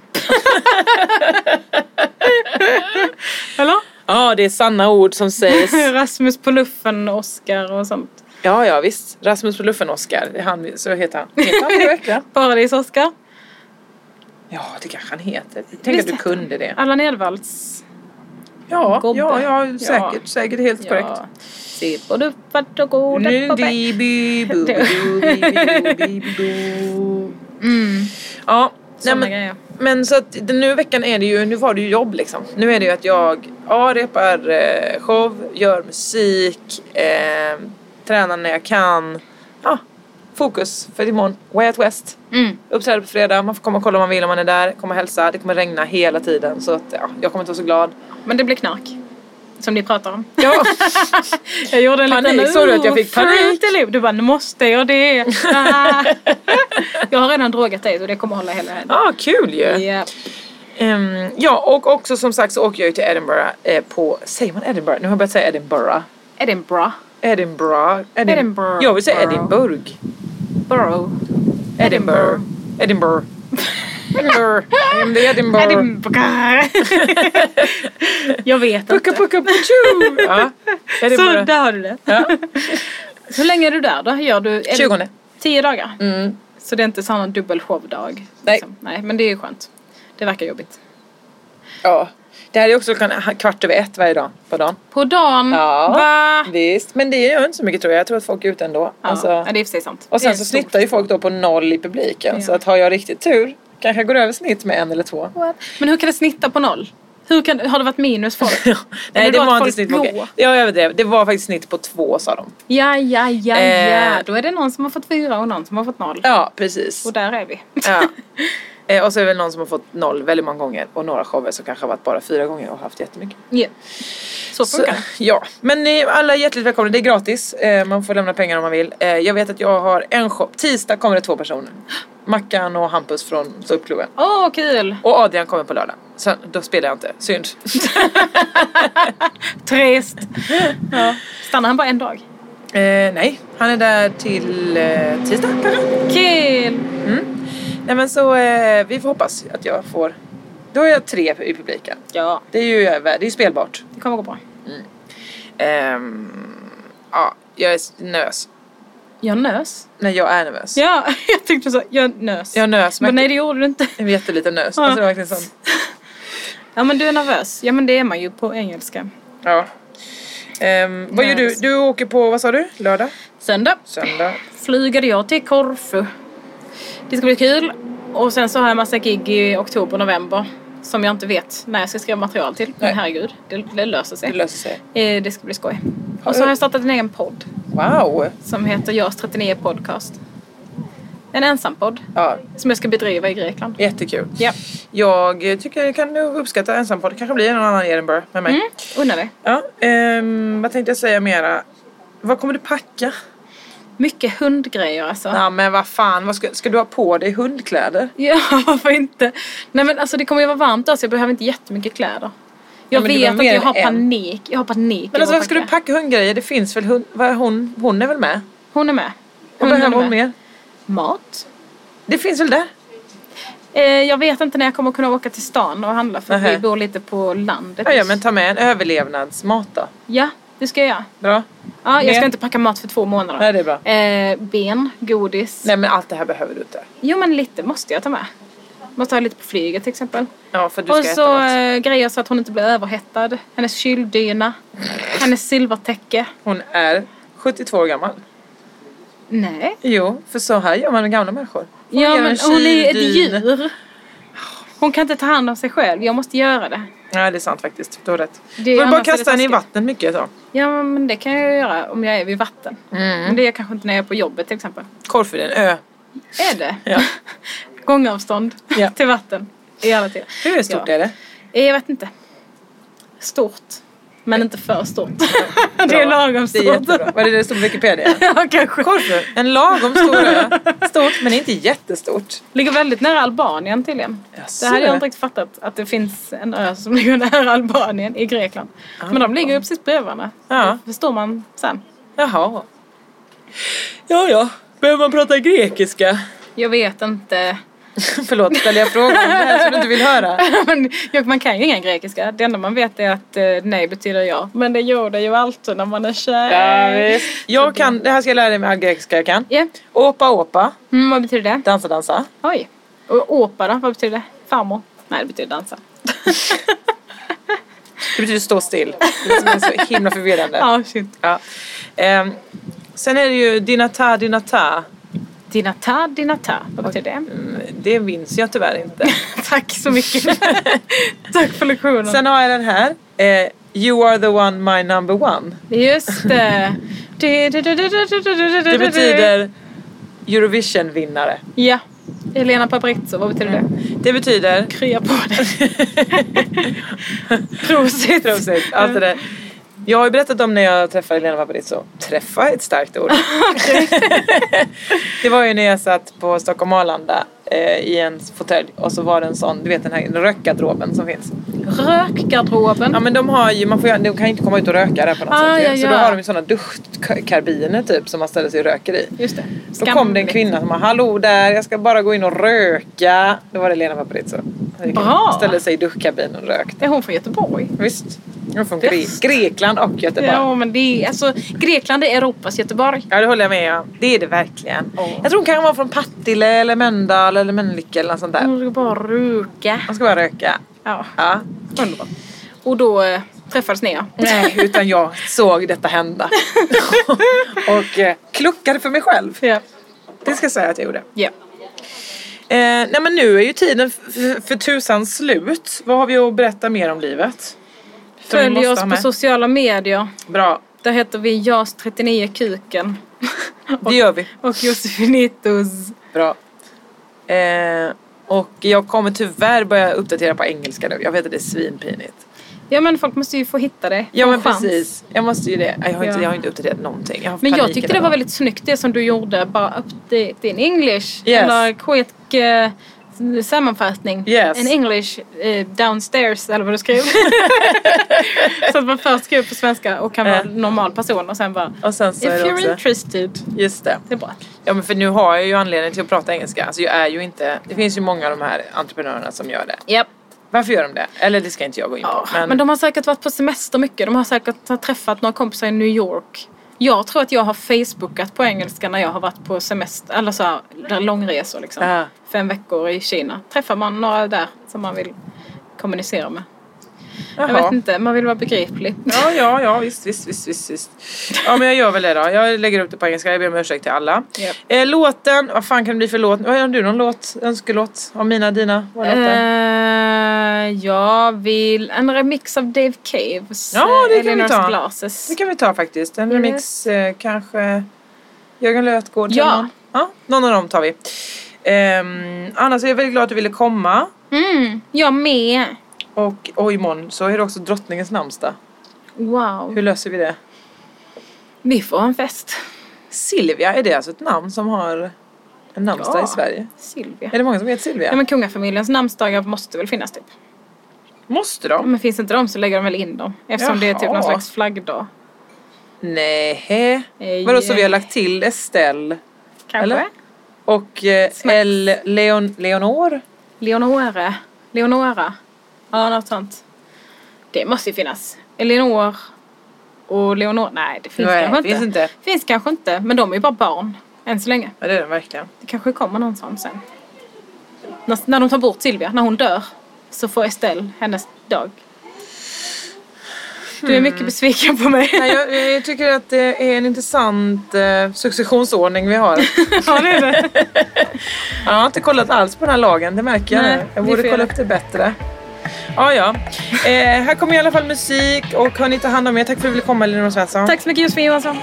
Eller? Ja, det är sanna ord som sägs. Rasmus på luffen, Oscar och sånt. Ja, ja, visst. Rasmus på luffen, Oscar. Det är han, så heter han. Heter han det verkligen? Paradis Oscar. Ja, det kanske han heter. Tänk att du kunde det. Allan Edwalls. Ja, Gobbe. ja, ja, säkert. Ja. Säkert helt Ja. korrekt. Se på du vart och godet på väg. Mm. Ja, nej, Såna men, grejer. men så att den nu veckan är det ju, nu var det ju jobb liksom. Nu är det ju att jag ja, repar eh, show, gör musik, eh, tränar när jag kan. Ja, fokus för imorgon. Way Out West. Mm. Uppträder på fredag, man får komma och kolla om man vill om man är där. Komma och hälsa, det kommer regna hela tiden. Så att ja, jag kommer inte vara så glad. Men det blir knark. Som ni pratar om. Ja. Jag gjorde en panik, liten... såg du att jag fick panik? Du bara, nu måste jag det. Jag har redan drogat dig och det kommer hålla hela helgen. Ja, ah, kul ju. Yeah. Um, ja, och också som sagt så åker jag ju till Edinburgh eh, på, säger man Edinburgh? Nu har jag börjat säga Edinburgh. Edinburgh. Edinburgh. Edin- Edinburgh. Jag vill säga Edinburgh. Borough. Edinburgh. Edinburgh. Edinburgh. I am the Edinburgh. Edinburgh. Jag vet pucka, inte. Pucka pucka pucku. Ja. Så där har du det. Ja. Hur länge är du där då? Gör du tjugonde. Tio dagar? Mm. Så det är inte sån en dubbel showdag? Nej. Liksom. Nej, men det är ju skönt. Det verkar jobbigt. Ja. Det här är också kvart över ett varje dag på dagen. På dagen? Ja, Va? visst. Men det gör inte så mycket tror jag. Jag tror att folk är ute ändå. Ja, alltså, ja det är för sig sant. och sen så så snittar ju folk då på noll i publiken. Ja. Så att har jag riktigt tur kanske jag går över snitt med en eller två. What? Men hur kan det snitta på noll? Hur kan, har det varit minus folk? Nej, det var inte snitt på går? Jag överdrev. Det var faktiskt snitt på två sa de. Ja, ja, ja, Eh. ja. Då är det någon som har fått fyra och någon som har fått noll. Ja, precis. Och där är vi. Ja. Eh, och så är det väl någon som har fått noll väldigt många gånger. Och några shower som kanske har varit bara fyra gånger och haft jättemycket. Yeah. Så funkar det. Ja, men ni alla är hjärtligt välkomna. Det är gratis. Eh, man får lämna pengar om man vill. Eh, jag vet att jag har en show. Tisdag kommer det två personer. Mackan och Hampus från Ståuppklubben. Åh, oh, kul. Och Adrian kommer på lördag. Sen, då spelar jag inte. Synd. Trist. Ja. Stannar han bara en dag? Eh, nej, han är där till eh, tisdag kanske. Kul. Mm. Nej men så eh, vi får hoppas att jag får. Då är jag tre i publiken. Ja. Det är ju det är ju spelbart. Det kommer gå bra. Mm. Ehm, ja, jag är nervös. Jag nös? Nej, jag är nervös. Ja, jag tyckte så. Jag nös. Jag nös. Men nej, det gjorde du inte. En jätteliten nös. Ja. Alltså det var verkligen sån. Ja, men du är nervös. Ja, men det är man ju på engelska. Ja. Ehm, vad gör du? Du åker på, vad sa du? Lördag? Söndag. Söndag. Flyger jag till Korfu. Det ska bli kul. Och sen så har jag massa gig i oktober, november. Som jag inte vet när jag ska skriva material till. Men herregud, det, det löser sig. Det löser sig. Eh, det ska bli skoj. Och så har jag startat en egen podd. Wow. Som heter Görs trettionio podcast. En ensam podd. Ja. Som jag ska bedriva i Grekland. Jättekul. Ja. Jag tycker jag kan nog uppskatta ensampodd. Det kanske blir någon annan i Edinburgh med mig. Mm, undrar det. Ja. Ehm, vad tänkte jag säga mera? Vad kommer du packa? Mycket hundgrejer alltså. Ja men vad fan, vad ska, ska du ha på dig hundkläder? Ja, varför inte? Nej men alltså det kommer ju vara varmt då så jag behöver inte jättemycket kläder. Jag Ja, men du vet behöver att jag mer har än en. panik. Jag har panik. Men alltså över varför ska att du packa hundgrejer? Det finns väl hund, vad är hon, hon är väl med? Hon är med. Vad Hunden behöver är hon med. mer? Mat. Det finns väl där? Eh, jag vet inte när jag kommer kunna åka till stan och handla för Nähä. vi bor lite på landet. Ja, ja men ta med en överlevnadsmat då. Ja, det ska jag göra. Bra. Ja, jag Mer? ska inte packa mat för två månader. Nej det är bra. Eh, ben, godis. Nej men allt det här behöver du inte. Jo men lite måste jag ta med. Måste ha lite på flyget till exempel. Ja för du ska Och äta så något. eh, grejer så att hon inte blir överhettad. Hennes kyldyna. Hennes silvertäcke. Hon är sjuttiotvå år gammal. Nej. Jo, för så här gör man med gamla människor. Hon Ja ger men en hon är ett kyldyn. djur. Hon kan inte ta hand om sig själv. Jag måste göra det. Nej det är sant faktiskt. Du har rätt. Det är Men bara annars är det kasta henne i taskigt. vattnet mycket så. Ja men det kan jag göra om jag är vid vatten. Mm. Men det är kanske inte när jag är på jobbet till exempel. Korfu är en ö. Är det? Ja. Gångavstånd Ja. till vatten. I alla tider. Hur stort Ja. är det? Jag vet inte. Stort. Men inte för stort. Det är lagom Det stort. är jättebra. Vad är det det står på Wikipedia? Ja, kanske. Korfu, en lagom stor ö. Stort men inte jättestort. Ligger väldigt nära Albanien tydligen. Jaså. Det hade jag inte riktigt fattat. Att det finns en ö som ligger nära Albanien i Grekland. Ah. Men de ligger ju precis bredvid varandra. Ja. Det förstår man sen. Jaha. Ja, ja. Behöver man prata grekiska? Jag vet inte. Förlåt, ställer jag frågan här som du inte vill höra? Men, jag, man kan ju ingen grekiska. Det enda man vet är att eh, nej betyder ja. Men det gör det ju alltid när man är tjej. Ja, visst. Jag kan, det här ska jag lära dig med all grekiska jag kan. Yeah. Åpa, åpa. Mm, vad betyder det? Dansa, dansa. Oj. Och åpa då, vad betyder det? Farmor? Nej, det betyder dansa. Det betyder stå still. Det är så himla förvirrande. Ja, shit. Ja. Um, sen är det ju dinata, dinata. Dinata, dinata. Vad betyder det? Mm, det minns jag tyvärr inte. Tack så mycket. Tack för lektionen. Sen har jag den här. Uh, you are the one, my number one. Just det. Det betyder Eurovision-vinnare. Ja. Elena Paparizou, vad betyder det? Det betyder krya på dig. Prosit. Prosit. Allt det där. Jag har ju berättat om när jag träffade Elena Paparizou. Träffa är ett starkt ord. Det var ju när jag satt på Stockholm Arlanda eh, i en fåtölj. Och så var det en sån, du vet den här rökgarderoben som finns. Rökgarderoben? Ja men de har ju, man får ju, de kan ju inte komma ut och röka där på något ah, sätt. Ja, så ja. då har de ju sådana duschkarbiner typ som man ställer sig och röker i. Just det. Då kom det en kvinna som var hallå där, jag ska bara gå in och röka. Då var det Elena Paparizou. Bra. Ställde sig i duschkabinen och rökte. Är hon från Göteborg? Visst. Hon är från Gre- Grekland och Göteborg. Ja men det är, alltså Grekland är Europas Göteborg. Ja det håller jag med om. Det är det verkligen. Oh. Jag tror hon kan vara från Partille eller Mölndal eller Mölnlycke eller något sånt där. Hon ska bara röka. Hon ska bara röka. Ja. Ja. Underbart. Och då eh, träffades ni ja. Nej, utan jag såg detta hända. och eh, kluckade för mig själv. Ja. Det ska jag säga att jag gjorde. Ja. Eh, nej men nu är ju tiden f- för tusan slut. Vad har vi att berätta mer om livet? Följ oss på sociala medier. Bra. Där heter vi Jas trettionio Kuken. Det gör vi. Och Josefinitos. Bra. Eh, och jag kommer tyvärr börja uppdatera på engelska nu. Jag vet att det är svinpinigt. Ja men folk måste ju få hitta det. Ja men chans. Precis. Jag måste ju det. Jag har, Ja. inte, jag har inte uppdaterat någonting. Jag har men jag panik tyckte idag. det var väldigt snyggt det som du gjorde. Bara update in English. Yes. Eller quick uh, sammanfattning. Yes. In English uh, downstairs. Eller vad du skrev. Så att man först skriver på svenska och kan vara Äh. normal person. Och sen bara och sen så if är det you're också interested. Just det. Det är bra. Ja men för nu har jag ju anledning till att prata engelska. Alltså jag är ju inte. Det finns ju många av de här entreprenörerna som gör det. Japp. Varför gör de det? Eller det ska inte jag gå in på. Ja, men... men de har säkert varit på semester mycket. De har säkert träffat några kompisar i New York. Jag tror att jag har facebookat på engelska när jag har varit på semester. Eller så här, långresor liksom. Äh. Fem veckor i Kina. Träffar man några där som man vill kommunicera med. Jaha. Jag vet inte, man vill vara begriplig. Ja, ja, ja, visst, visst, visst, visst, visst. Ja, men jag gör väl det då. Jag lägger upp det på engelska. Jag ber om ursäkt till alla. Yep. Eh, låten, vad fan kan det bli för låt? Har du någon låt, önskelåt? Av mina, dina? Vad är låten? Uh, jag vill en remix av Dave Caves. Ja, det kan vi ta. Glasses. Det kan vi ta faktiskt. En Yes. remix, eh, kanske Jörgen Lötgård. Ja. Någon. Ja, någon av dem tar vi. Um, annars är jag väldigt glad att du ville komma. Mm, jag med. Och och imorgon så är det också drottningens namnsdag. Wow. Hur löser vi det? Vi får en fest. Silvia, är det alltså ett namn som har en namnsdag Ja. i Sverige? Silvia. Är det många som heter Silvia? Ja men kungafamiljens namnsdagar måste väl finnas typ. Måste Ja, de? men finns inte de så lägger de väl in dem. Eftersom det är typ Jaha. någon slags flaggdag. Nej. Eh, Vadå, så vi har lagt till Estelle? Kanske. Eller? Och eh, L. Leon, Leonor? Leonora. Leonora. Ja, något sånt. Det måste ju finnas. Eleanor och Leonor. Nej, det finns Nej, kanske finns inte. inte. Finns kanske inte. Men de är ju bara barn. Än så länge. Ja, det är det verkligen. Det kanske kommer någon sån sen. När, när de tar bort Silvia, när hon dör, så får Estelle hennes dag. Du är mycket besviken på mig. Nej, jag, jag tycker att det är en intressant eh, successionsordning vi har. Ja, det är det. Jag har inte kollat alls på den här lagen, det märker jag Nej, nu. Jag det är borde fel. kolla upp det bättre. Ja, ja. Eh, här kommer i alla fall musik och hörni, ta hand om er. Tack för att du ville komma, Elinor Svensson. Tack så mycket, Josefin Johansson.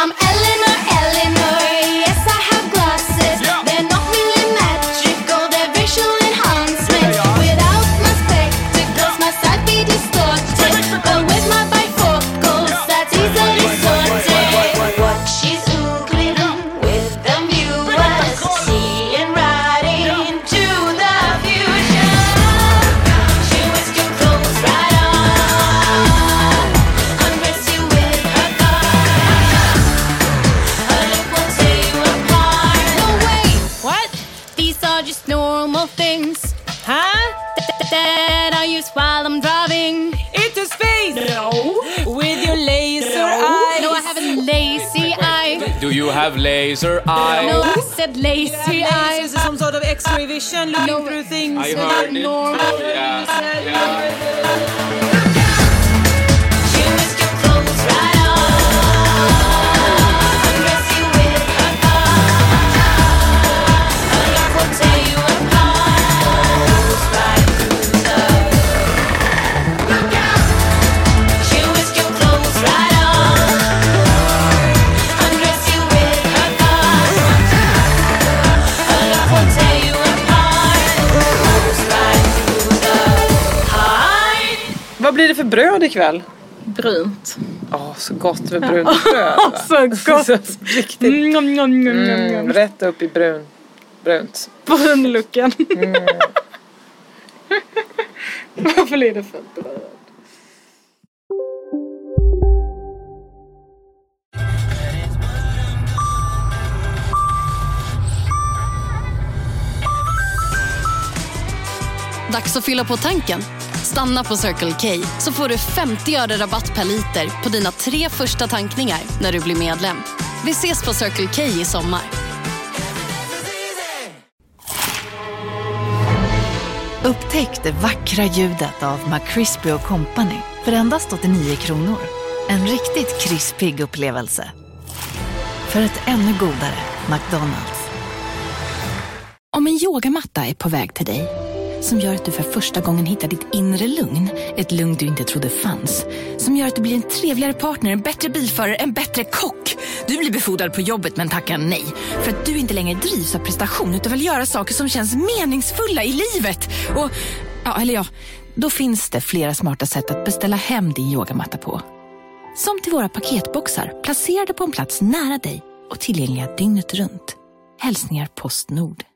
I'm Eleanor, Eleanor. Yes, I have glasses. Yeah. They're not really magical. They're visual enhancements. Yeah. Without my spectacles, my sight be distorted. But with my bifocals, that's easily sorted. What she's oogling with the viewers, seeing right into the future. She whisked your clothes right on, undress you with her thoughts. Her look will tear you apart. No way. What? These are just normal things. Huh? That I use while I'm driving. Into space. No. With your laser eyes. No, I have a lazy eye. Do you have laser eyes? No, I said lazy eyes. Is it some sort of X-ray vision looking No. through things? I heard it. normal. Oh, yeah. Yeah. She whisked your clothes right on, undress you with her thoughts. Her look will tear you apart. Goes right through the. Look out! She whisked your clothes right on, undress you with her thoughts. Her look will tear you apart. Goes right through the heart. Vad blir det för bröd ikväll? Brunt. Åh, så gott med brunt bröd. va? Så gott. Så riktigt. Mm, mm, mm, mm, Mm, mm. rätt upp i brun. Brunt. Brunlucken. Mm. Varför blir det för bröd? Dags att fylla på tanken. Stanna på Circle K så får du femtio öre rabatt per liter på dina tre första tankningar när du blir medlem. Vi ses på Circle K i sommar. Upptäck det vackra ljudet av McCrispy och Company för endast åttionio kronor. En riktigt krispig upplevelse. För ett ännu godare McDonald's. Om en yogamatta är på väg till dig, som gör att du för första gången hittar ditt inre lugn, ett lugn du inte trodde fanns, som gör att du blir en trevligare partner, en bättre bilförare, en bättre kock. Du blir befordrad på jobbet men tackar nej, för att du inte längre drivs av prestation utan vill göra saker som känns meningsfulla i livet. Och, ja, eller ja, då finns det flera smarta sätt att beställa hem din yogamatta på. Som till våra paketboxar, placerade på en plats nära dig och tillgängliga dygnet runt. Hälsningar Postnord.